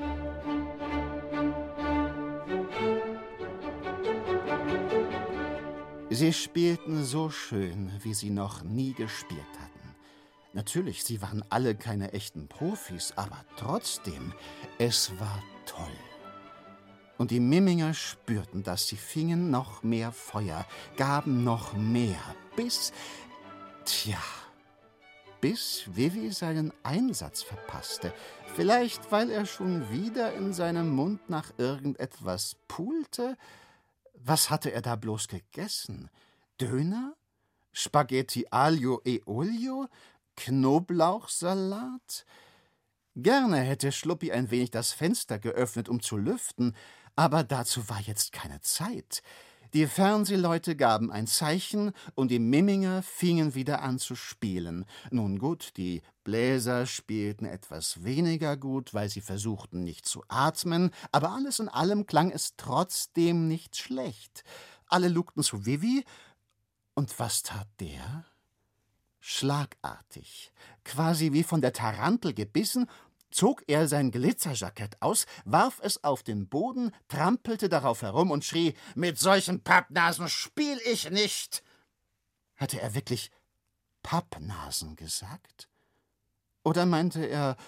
Sie spielten so schön, wie sie noch nie gespielt hatten. Natürlich, sie waren alle keine echten Profis, aber trotzdem, es war toll. Und die Mimminger spürten das, sie fingen noch mehr Feuer, gaben noch mehr, bis, tja, bis Vivi seinen Einsatz verpasste. Vielleicht, weil er schon wieder in seinem Mund nach irgendetwas pulte. Was hatte er da bloß gegessen? Döner? Spaghetti aglio e olio? Knoblauchsalat? Gerne hätte Schluppi ein wenig das Fenster geöffnet, um zu lüften, aber dazu war jetzt keine Zeit. Die Fernsehleute gaben ein Zeichen und die Mimminger fingen wieder an zu spielen. Nun gut, die Bläser spielten etwas weniger gut, weil sie versuchten, nicht zu atmen, aber alles in allem klang es trotzdem nicht schlecht. Alle lugten zu Vivi, und was tat der? Schlagartig, quasi wie von der Tarantel gebissen, zog er sein Glitzerjackett aus, warf es auf den Boden, trampelte darauf herum und schrie, »Mit solchen Pappnasen spiel ich nicht!« Hatte er wirklich Pappnasen gesagt? Oder meinte er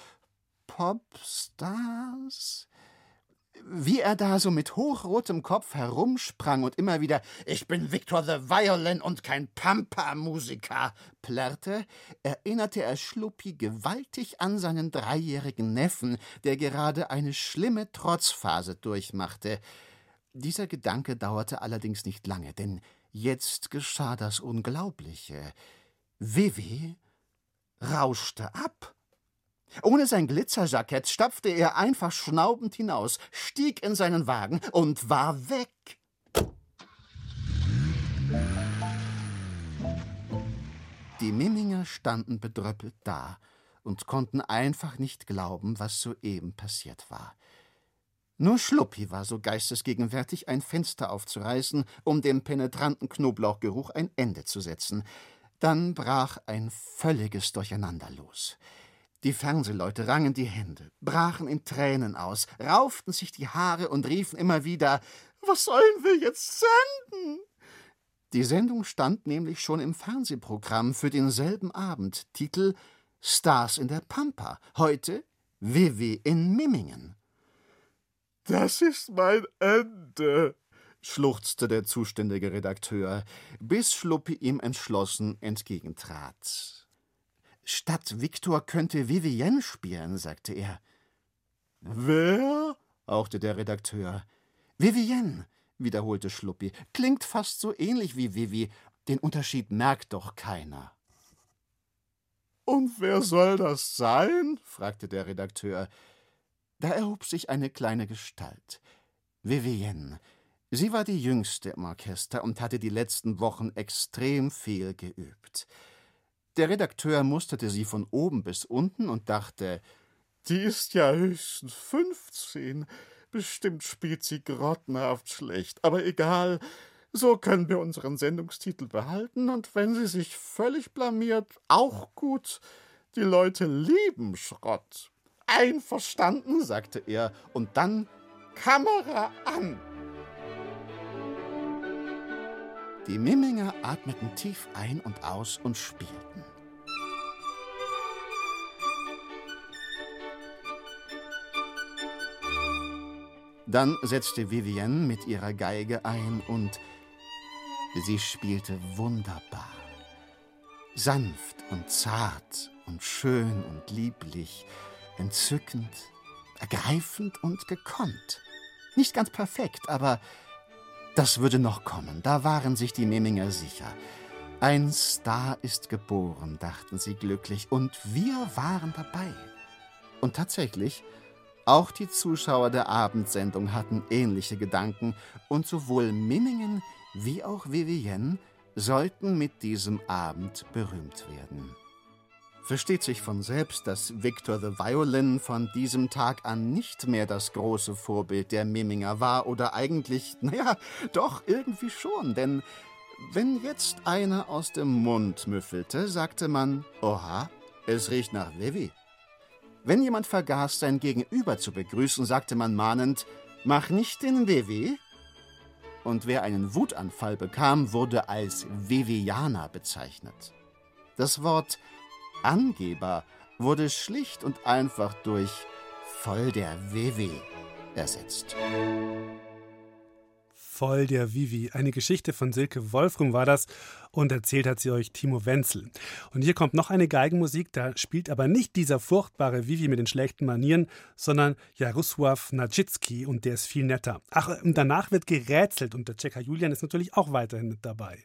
Popstars? Wie er da so mit hochrotem Kopf herumsprang und immer wieder »Ich bin Victor the Violin und kein Pampa-Musiker« plärrte, erinnerte er Schluppi gewaltig an seinen dreijährigen Neffen, der gerade eine schlimme Trotzphase durchmachte. Dieser Gedanke dauerte allerdings nicht lange, denn jetzt geschah das Unglaubliche. Vivi rauschte ab. Ohne sein Glitzerjackett stapfte er einfach schnaubend hinaus, stieg in seinen Wagen und war weg. Die Mimminger standen bedröppelt da und konnten einfach nicht glauben, was soeben passiert war. Nur Schluppi war so geistesgegenwärtig, ein Fenster aufzureißen, um dem penetranten Knoblauchgeruch ein Ende zu setzen. Dann brach ein völliges Durcheinander los. Die Fernsehleute rangen die Hände, brachen in Tränen aus, rauften sich die Haare und riefen immer wieder, »Was sollen wir jetzt senden?« Die Sendung stand nämlich schon im Fernsehprogramm für denselben Abend. Titel »Stars in der Pampa«. Heute Vivi in Mimmingen. »Das ist mein Ende«, schluchzte der zuständige Redakteur, bis Schluppi ihm entschlossen entgegentrat. »Statt Victor könnte Vivienne spielen«, sagte er. »Wer?« hauchte der Redakteur. »Vivienne«, wiederholte Schluppi. »Klingt fast so ähnlich wie Vivi. Den Unterschied merkt doch keiner.« »Und wer soll das sein?« fragte der Redakteur. Da erhob sich eine kleine Gestalt. Vivienne. Sie war die Jüngste im Orchester und hatte die letzten Wochen extrem viel geübt. Der Redakteur musterte sie von oben bis unten und dachte, die ist ja höchstens fünfzehn. Bestimmt spielt sie grottenhaft schlecht. Aber egal, so können wir unseren Sendungstitel behalten. Und wenn sie sich völlig blamiert, auch gut. Die Leute lieben Schrott. Einverstanden, sagte er. Und dann Kamera an. Die Miminger atmeten tief ein und aus und spielten. Dann setzte Vivienne mit ihrer Geige ein und sie spielte wunderbar. Sanft und zart und schön und lieblich, entzückend, ergreifend und gekonnt. Nicht ganz perfekt, aber das würde noch kommen, da waren sich die Miminger sicher. Ein Star ist geboren, dachten sie glücklich, und wir waren dabei. Und tatsächlich, auch die Zuschauer der Abendsendung hatten ähnliche Gedanken, und sowohl Mimingen wie auch Vivienne sollten mit diesem Abend berühmt werden. Versteht sich von selbst, dass Victor the Violin von diesem Tag an nicht mehr das große Vorbild der Miminger war, oder eigentlich, naja, doch irgendwie schon, denn wenn jetzt einer aus dem Mund müffelte, sagte man, oha, es riecht nach Vivi. Wenn jemand vergaß, sein Gegenüber zu begrüßen, sagte man mahnend, mach nicht den Vivi. Und wer einen Wutanfall bekam, wurde als Vivianer bezeichnet. Das Wort Angeber wurde schlicht und einfach durch voll der Vivi ersetzt. Voll der Vivi. Eine Geschichte von Silke Wolfrum war das, und erzählt hat sie euch Timo Wenzel. Und hier kommt noch eine Geigenmusik, da spielt aber nicht dieser furchtbare Vivi mit den schlechten Manieren, sondern Jarosław Nadschicki, und der ist viel netter. Ach, und danach wird gerätselt, und der Checker Julian ist natürlich auch weiterhin mit dabei.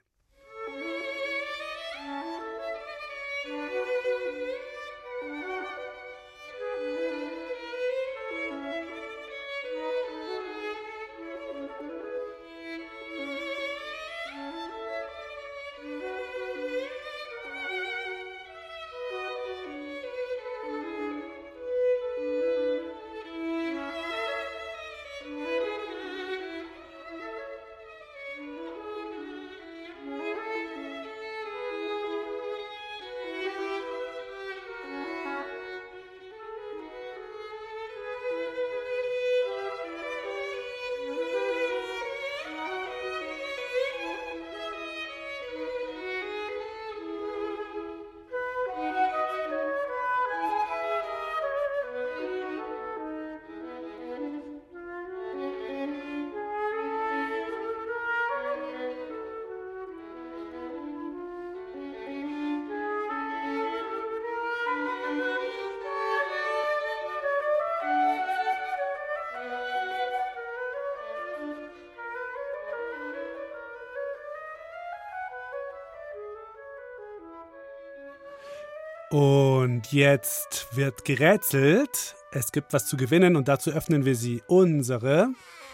Und jetzt wird gerätselt. Es gibt was zu gewinnen, und dazu öffnen wir sie unsere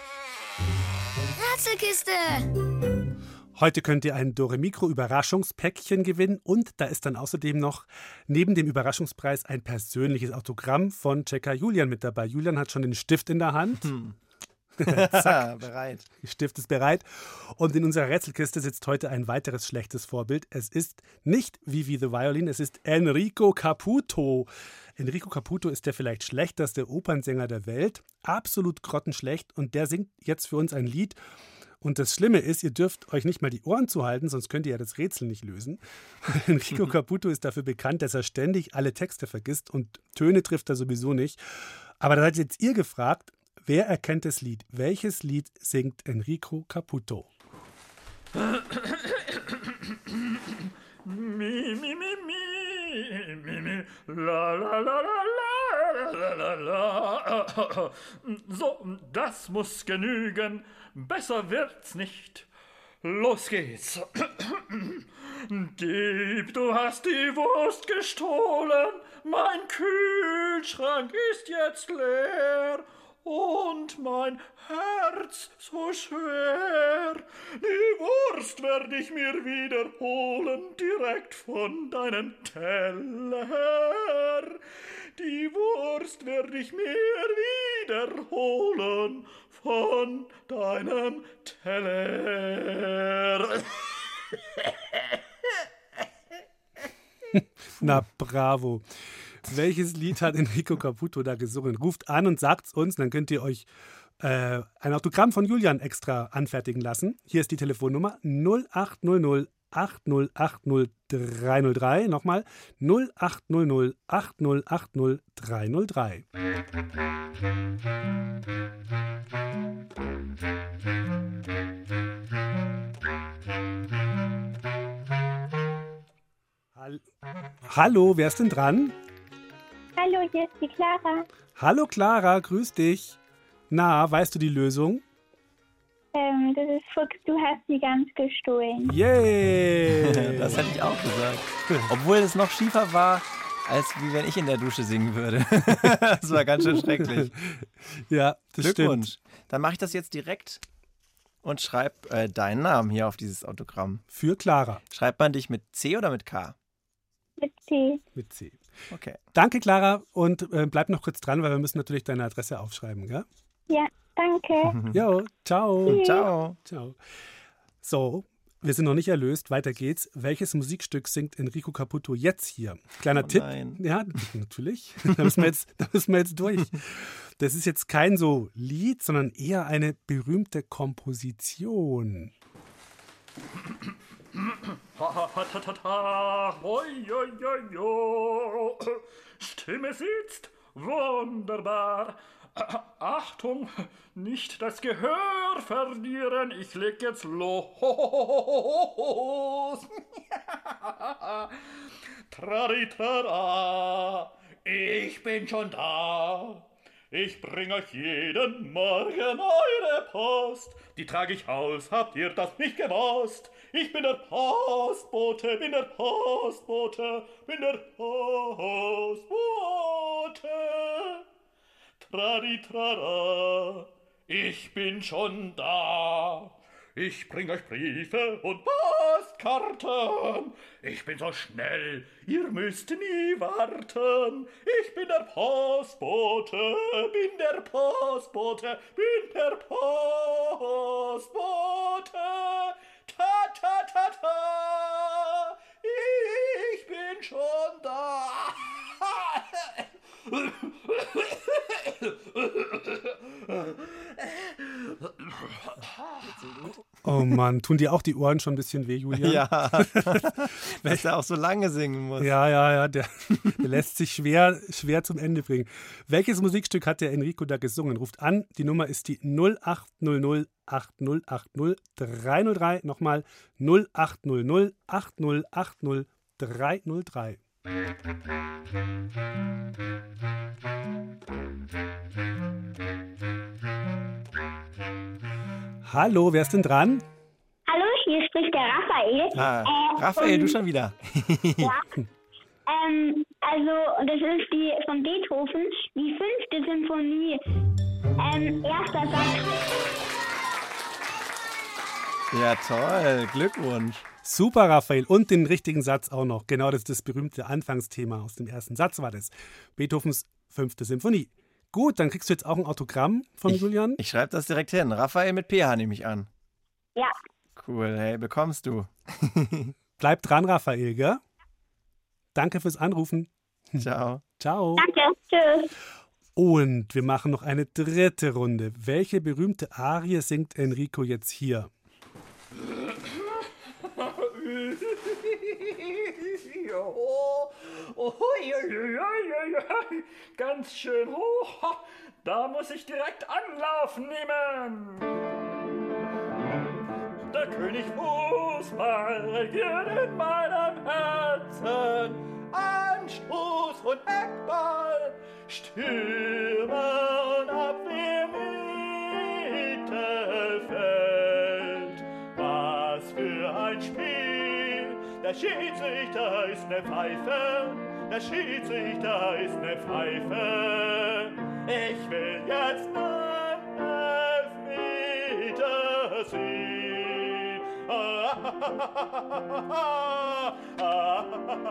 Rätselkiste. Heute könnt ihr ein Doremikro-Überraschungspäckchen gewinnen, und da ist dann außerdem noch neben dem Überraschungspreis ein persönliches Autogramm von Checker Julian mit dabei. Julian hat schon den Stift in der Hand. Hm. Zack, bereit. Der Stift ist bereit. Und in unserer Rätselkiste sitzt heute ein weiteres schlechtes Vorbild. Es ist nicht Vivi the Violin, es ist Enrico Caputo. Enrico Caputo ist der vielleicht schlechteste Opernsänger der Welt. Absolut grottenschlecht. Und der singt jetzt für uns ein Lied. Und das Schlimme ist, ihr dürft euch nicht mal die Ohren zuhalten, sonst könnt ihr ja das Rätsel nicht lösen. Enrico Caputo ist dafür bekannt, dass er ständig alle Texte vergisst, und Töne trifft er sowieso nicht. Aber da seid jetzt ihr gefragt, wer erkennt das Lied? Welches Lied singt Enrico Caputo? Mi, mi, mi, mi, mi, mi, la, la, la, la, la, la, la. So, das muss genügen, besser wird's nicht. Los geht's. Dieb, du hast die Wurst gestohlen, mein Kühlschrank ist jetzt leer. Und mein Herz so schwer, die Wurst werd ich mir wiederholen, direkt von deinem Teller. Die Wurst werd ich mir wiederholen, von deinem Teller. Na bravo. Welches Lied hat Enrico Caputo da gesungen? Ruft an und sagt's uns, dann könnt ihr euch äh, ein Autogramm von Julian extra anfertigen lassen. Hier ist die Telefonnummer null acht null null acht null acht null drei null drei. Nochmal null acht null null acht null acht null drei null drei. Hall- Hallo, wer ist denn dran? Hallo, hier ist die Clara. Hallo Clara, grüß dich. Na, weißt du die Lösung? Ähm, das ist Fuchs, du hast die Gans gestohlen. Yay! Das hätte ich auch gesagt. Obwohl es noch schiefer war, als wie wenn ich in der Dusche singen würde. Das war ganz schön schrecklich. Ja, das Glückwunsch. stimmt. Dann mache ich das jetzt direkt und schreib äh, deinen Namen hier auf dieses Autogramm. Für Clara. Schreibt man dich mit C oder mit K? Mit C. Mit C. Okay. Danke, Clara. Und äh, bleib noch kurz dran, weil wir müssen natürlich deine Adresse aufschreiben, gell? Ja, danke. Jo, ciao. Tschüss. Ciao. Ciao. So, wir sind noch nicht erlöst. Weiter geht's. Welches Musikstück singt Enrico Caputo jetzt hier? Kleiner Oh Tipp. nein. Ja, natürlich. Da müssen wir jetzt, da müssen wir jetzt durch. Das ist jetzt kein so Lied, sondern eher eine berühmte Komposition. Ha, ha, ha, ta, ta, ta. Oi, oi, oi, oi. Stimme sitzt wunderbar. Achtung, nicht das Gehör verlieren. Ich leg jetzt los. Trari-trara, ich bin schon da. Ich bring euch jeden Morgen eure Post. Die trage ich aus, habt ihr das nicht gewusst? Ich bin der Postbote, bin der Postbote, bin der Postbote. Tradi-trara, ich bin schon da. Ich bring euch Briefe und Postkarten. Ich bin so schnell, ihr müsst nie warten. Ich bin der Postbote, bin der Postbote, bin der Postbote. Ta, ta, ta, ta. Ich bin schon da. Oh Mann, tun dir auch die Ohren schon ein bisschen weh, Julian? Ja, dass er auch so lange singen muss. Ja, ja, ja, der, der lässt sich schwer, schwer zum Ende bringen. Welches Musikstück hat der Enrico da gesungen? Ruft an, die Nummer ist die null acht null null acht null acht null drei null drei. Nochmal null acht null null acht null acht null drei null drei. Hallo, wer ist denn dran? Hallo, hier spricht der Raphael. Ah, Äh, Raphael, und- du schon wieder. Ja. Ähm, also, das ist die von Beethoven, die fünfte Symphonie. Ähm, erster Satz. Ja, toll. Glückwunsch. Super, Raphael. Und den richtigen Satz auch noch. Genau, das ist das berühmte Anfangsthema aus dem ersten Satz war das. Beethovens fünfte Symphonie. Gut, dann kriegst du jetzt auch ein Autogramm von Ich, Julian. ich schreibe das direkt hin. Raphael mit P H nehme ich an. Ja. Cool, hey, bekommst du. Bleib dran, Raphael, gell? Danke fürs Anrufen. Ciao. Ciao. Danke, tschüss. Und wir machen noch eine dritte Runde. Welche berühmte Arie singt Enrico jetzt hier? Oh, oh, ui, ui, ui, ui, ganz schön hoch. Da muss ich direkt Anlauf nehmen. Der König Fußball regiert in meinem Herzen. Anstoß und Eckball, Stürmer und Abwehr, Mittelfeld. Was für ein Spiel! Der Schiedsrichter ist ne Pfeife, der Schiedsrichter ist ne Pfeife. Ich will jetzt nen Elfmeter sehen. Ah, ah, ah, ah, ah,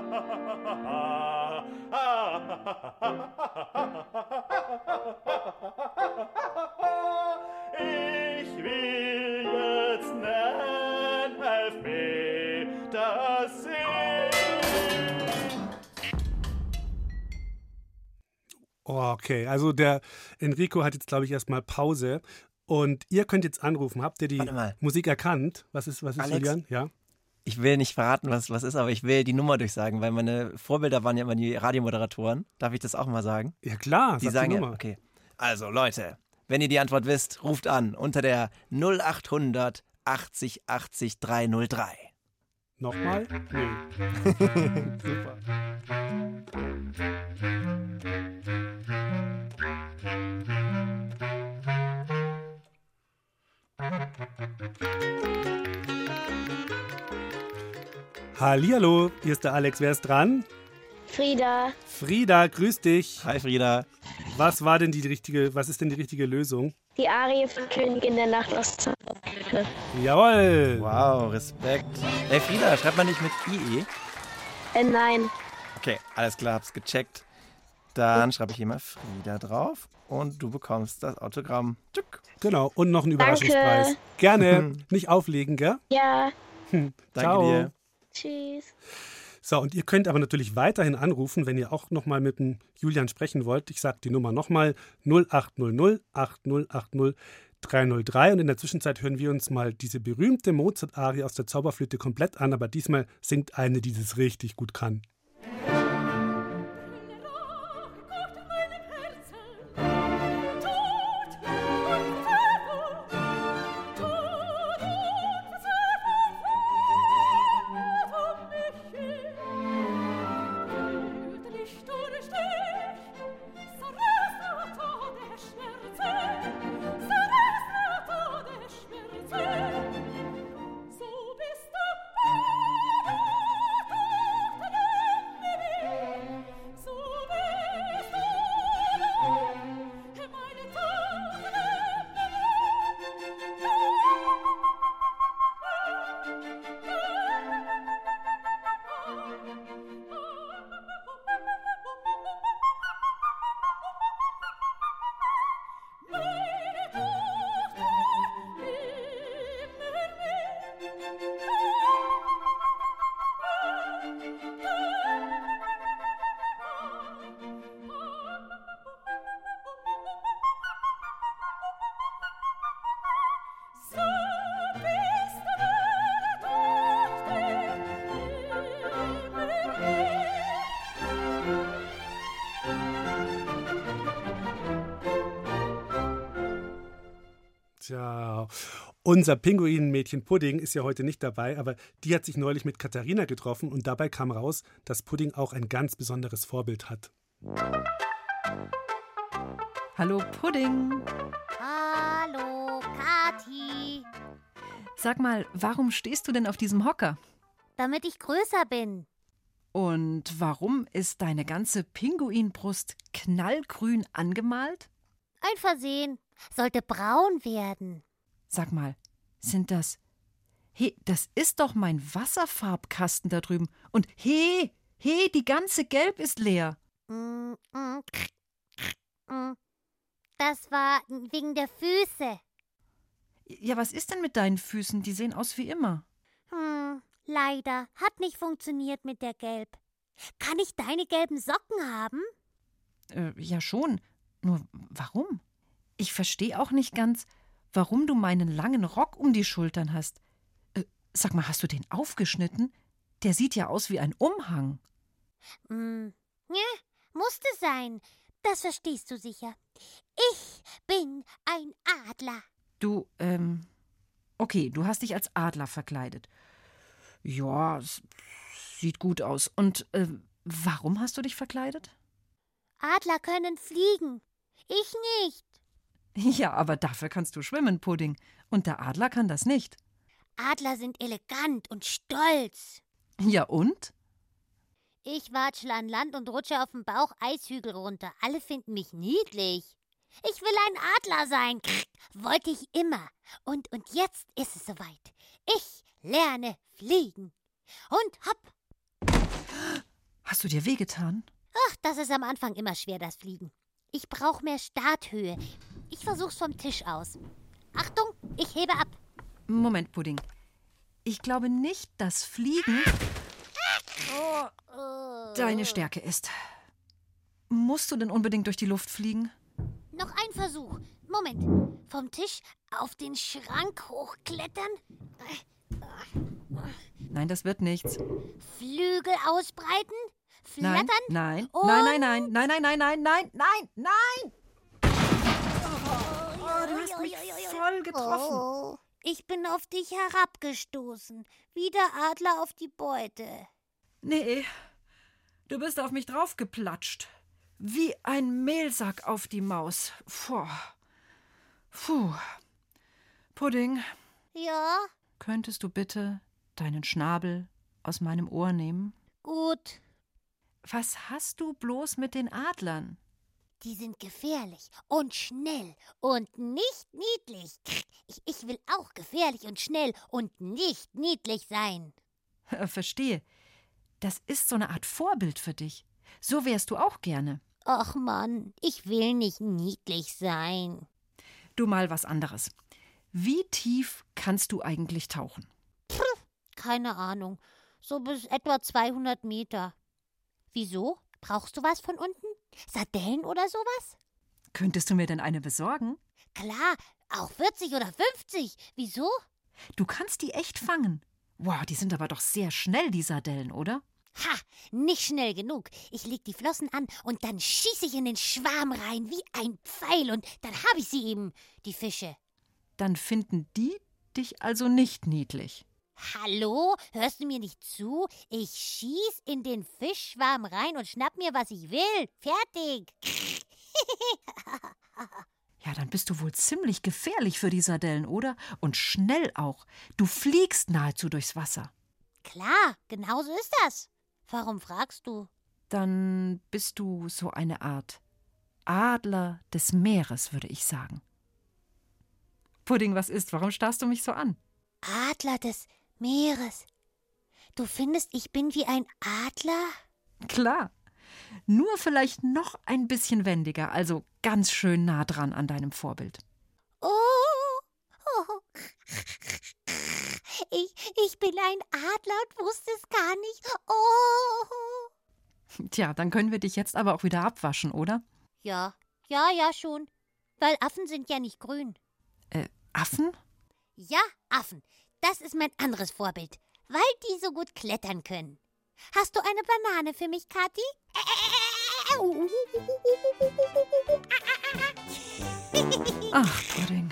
ich will jetzt nen Elfmeter sehen. Oh, okay, also der Enrico hat jetzt, glaube ich, erstmal Pause. Und ihr könnt jetzt anrufen. Habt ihr die Musik erkannt? Was ist, was ist Alex, Julian? Ja? Ich will nicht verraten, was was ist, aber ich will die Nummer durchsagen, weil meine Vorbilder waren ja immer die Radiomoderatoren. Darf ich das auch mal sagen? Ja klar, die sag sagen die ja, Nummer. okay. Also Leute, wenn ihr die Antwort wisst, ruft an unter der null achthundert achtzig achtzig dreihundertdrei. Nochmal? Nee. Super. Hallihallo, hier ist der Alex. Wer ist dran? Frieda. Frieda, grüß dich. Hi Frieda. Was war denn die richtige, was ist denn die richtige Lösung? Die Arie von Königin der Nacht aus Zauberflöte. Jawohl. Wow, Respekt. Hey Frieda, schreibt man nicht mit I E? Äh, nein. Okay, alles klar, hab's gecheckt. Dann schreibe ich hier mal Frieda drauf und du bekommst das Autogramm. Tschuk. Genau, und noch einen Überraschungspreis. Danke. Gerne. Nicht auflegen, gell? Ja. Hm. Danke Ciao. dir. Tschüss. So, und ihr könnt aber natürlich weiterhin anrufen, wenn ihr auch nochmal mit dem Julian sprechen wollt. Ich sage die Nummer nochmal, null acht null null acht null acht null drei null drei. Und in der Zwischenzeit hören wir uns mal diese berühmte Mozart-Arie aus der Zauberflöte komplett an, aber diesmal singt eine, die das richtig gut kann. Tja, unser Pinguin-Mädchen Pudding ist ja heute nicht dabei, aber die hat sich neulich mit Katharina getroffen und dabei kam raus, dass Pudding auch ein ganz besonderes Vorbild hat. Hallo Pudding. Hallo, Kathi. Sag mal, warum stehst du denn auf diesem Hocker? Damit ich größer bin. Und warum ist deine ganze Pinguinbrust knallgrün angemalt? Ein Versehen. Sollte braun werden. Sag mal, sind das... He, das ist doch mein Wasserfarbkasten da drüben. Und he, he, die ganze Gelb ist leer. Mm, mm, mm. Das war wegen der Füße. Ja, was ist denn mit deinen Füßen? Die sehen aus wie immer. Hm, leider. Hat nicht funktioniert mit der Gelb. Kann ich deine gelben Socken haben? Äh, ja schon. Nur warum? Ich verstehe auch nicht ganz, warum du meinen langen Rock um die Schultern hast. Äh, sag mal, hast du den aufgeschnitten? Der sieht ja aus wie ein Umhang. Mm, ja, musste sein. Das verstehst du sicher. Ich bin ein Adler. Du, ähm, okay, du hast dich als Adler verkleidet. Ja, es sieht gut aus. Und äh, warum hast du dich verkleidet? Adler können fliegen. Ich nicht. Ja, aber dafür kannst du schwimmen, Pudding. Und der Adler kann das nicht. Adler sind elegant und stolz. Ja, und? Ich watschle an Land und rutsche auf dem Bauch Eishügel runter. Alle finden mich niedlich. Ich will ein Adler sein. Wollte ich immer. Und, und jetzt ist es soweit. Ich lerne fliegen. Und hopp. Hast du dir wehgetan? Ach, das ist am Anfang immer schwer, das Fliegen. Ich brauche mehr Starthöhe. Ich versuch's vom Tisch aus. Achtung, ich hebe ab. Moment, Pudding. Ich glaube nicht, dass Fliegen oh, oh, deine Stärke ist. Musst du denn unbedingt durch die Luft fliegen? Noch ein Versuch. Moment. Vom Tisch auf den Schrank hochklettern? Nein, das wird nichts. Flügel ausbreiten? Flattern? Nein, nein, Und- nein, nein, nein, nein, nein, nein, nein, nein, nein! Oh, du hast mich voll getroffen. Oh, ich bin auf dich herabgestoßen. Wie der Adler auf die Beute. Nee, du bist auf mich draufgeplatscht. Wie ein Mehlsack auf die Maus. Puh. Puh. Pudding, Ja, könntest du bitte deinen Schnabel aus meinem Ohr nehmen? gut. Was hast du bloß mit den Adlern? Die sind gefährlich und schnell und nicht niedlich. Ich, ich will auch gefährlich und schnell und nicht niedlich sein. Verstehe. Das ist so eine Art Vorbild für dich. So wärst du auch gerne. Ach Mann, ich will nicht niedlich sein. Du mal was anderes. Wie tief kannst du eigentlich tauchen? Keine Ahnung. So bis etwa zweihundert Meter. Wieso? Brauchst du was von unten? Sardellen oder sowas? Könntest du mir denn eine besorgen? Klar, auch vierzig oder fünfzig. Wieso? Du kannst die echt fangen. Wow, die sind aber doch sehr schnell, die Sardellen, oder? Ha, nicht schnell genug. Ich leg die Flossen an und dann schieße ich in den Schwarm rein wie ein Pfeil und dann habe ich sie eben, die Fische. Dann finden die dich also nicht niedlich. Hallo? Hörst du mir nicht zu? Ich schieß in den Fischschwarm rein und schnapp mir, was ich will. Fertig. Ja, dann bist du wohl ziemlich gefährlich für die Sardellen, oder? Und schnell auch. Du fliegst nahezu durchs Wasser. Klar, genau so ist das. Warum fragst du? Dann bist du so eine Art Adler des Meeres, würde ich sagen. Pudding, was ist? Warum starrst du mich so an? Adler des Meeres. Du findest, ich bin wie ein Adler? Klar. Nur vielleicht noch ein bisschen wendiger, also ganz schön nah dran an deinem Vorbild. Oh, oh. Ich, ich bin ein Adler und wusste es gar nicht. Oh. Tja, dann können wir dich jetzt aber auch wieder abwaschen, oder? Ja, ja, ja schon. Weil Affen sind ja nicht grün. Äh, Affen? Ja, Affen. Das ist mein anderes Vorbild, weil die so gut klettern können. Hast du eine Banane für mich, Kathi? Ach, Pudding.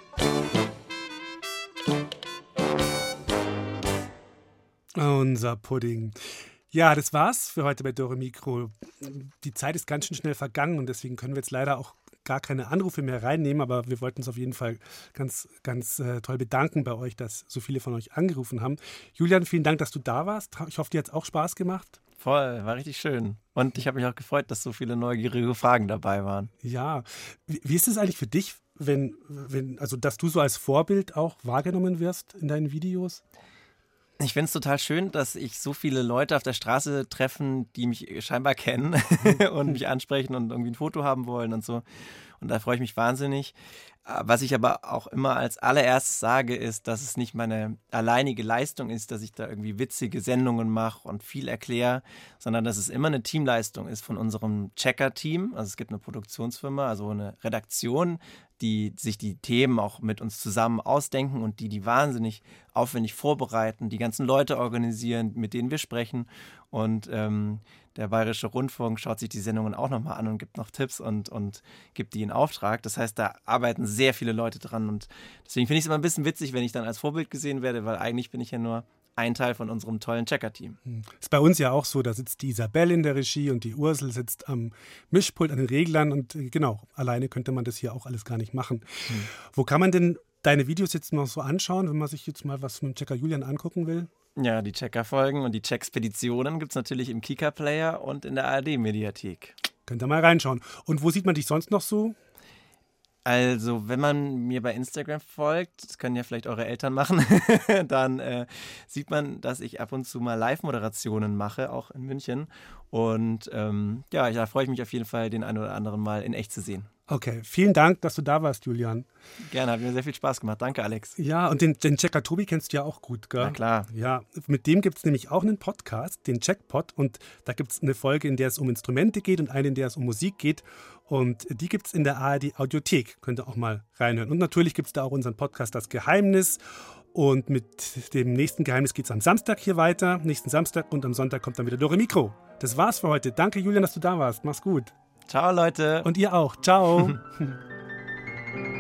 Unser Pudding. Ja, das war's für heute bei Dore Mikro. Die Zeit ist ganz schön schnell vergangen und deswegen können wir jetzt leider auch gar keine Anrufe mehr reinnehmen, aber wir wollten uns auf jeden Fall ganz, ganz äh, toll bedanken bei euch, dass so viele von euch angerufen haben. Julian, vielen Dank, dass du da warst. Ich hoffe, dir hat es auch Spaß gemacht. Voll, war richtig schön. Und ich habe mich auch gefreut, dass so viele neugierige Fragen dabei waren. Ja, wie, wie ist es eigentlich für dich, wenn, wenn, also dass du so als Vorbild auch wahrgenommen wirst in deinen Videos? Ich finde es total schön, dass ich so viele Leute auf der Straße treffen, die mich scheinbar kennen und mich ansprechen und irgendwie ein Foto haben wollen und so. Und da freue ich mich wahnsinnig. Was ich aber auch immer als allererstes sage, ist, dass es nicht meine alleinige Leistung ist, dass ich da irgendwie witzige Sendungen mache und viel erkläre, sondern dass es immer eine Teamleistung ist von unserem Checker-Team. Also es gibt eine Produktionsfirma, also eine Redaktion, die sich die Themen auch mit uns zusammen ausdenken und die die wahnsinnig aufwendig vorbereiten, die ganzen Leute organisieren, mit denen wir sprechen. Und ähm, der Bayerische Rundfunk schaut sich die Sendungen auch nochmal an und gibt noch Tipps und, und gibt die in Auftrag. Das heißt, da arbeiten sehr viele Leute dran. Und deswegen finde ich es immer ein bisschen witzig, wenn ich dann als Vorbild gesehen werde, weil eigentlich bin ich ja nur ein Teil von unserem tollen Checker-Team. Ist bei uns ja auch so, da sitzt die Isabelle in der Regie und die Ursel sitzt am Mischpult, an den Reglern und äh, genau, alleine könnte man das hier auch alles gar nicht machen. Hm. Wo kann man denn deine Videos jetzt noch so anschauen, wenn man sich jetzt mal was mit dem Checker Julian angucken will? Ja, die Checker-Folgen und die Check-Speditionen gibt es natürlich im Kika-Player und in der A R D-Mediathek. Könnt ihr mal reinschauen. Und wo sieht man dich sonst noch so? Also, wenn man mir bei Instagram folgt, das können ja vielleicht eure Eltern machen, dann äh, sieht man, dass ich ab und zu mal Live-Moderationen mache, auch in München. Und ähm, ja, da freue ich mich auf jeden Fall, den einen oder anderen mal in echt zu sehen. Okay, vielen Dank, dass du da warst, Julian. Gerne, hat mir sehr viel Spaß gemacht. Danke, Alex. Ja, und den, den Checker Tobi kennst du ja auch gut, gell? Na klar. Ja, mit dem gibt es nämlich auch einen Podcast, den Checkpot. Und da gibt es eine Folge, in der es um Instrumente geht und eine, in der es um Musik geht. Und die gibt es in der A R D-Audiothek. Könnt ihr auch mal reinhören. Und natürlich gibt es da auch unseren Podcast Das Geheimnis. Und mit dem nächsten Geheimnis geht es am Samstag hier weiter. Nächsten Samstag und am Sonntag kommt dann wieder Dore Mikro. Das war's für heute. Danke, Julian, dass du da warst. Mach's gut. Ciao, Leute. Und ihr auch. Ciao.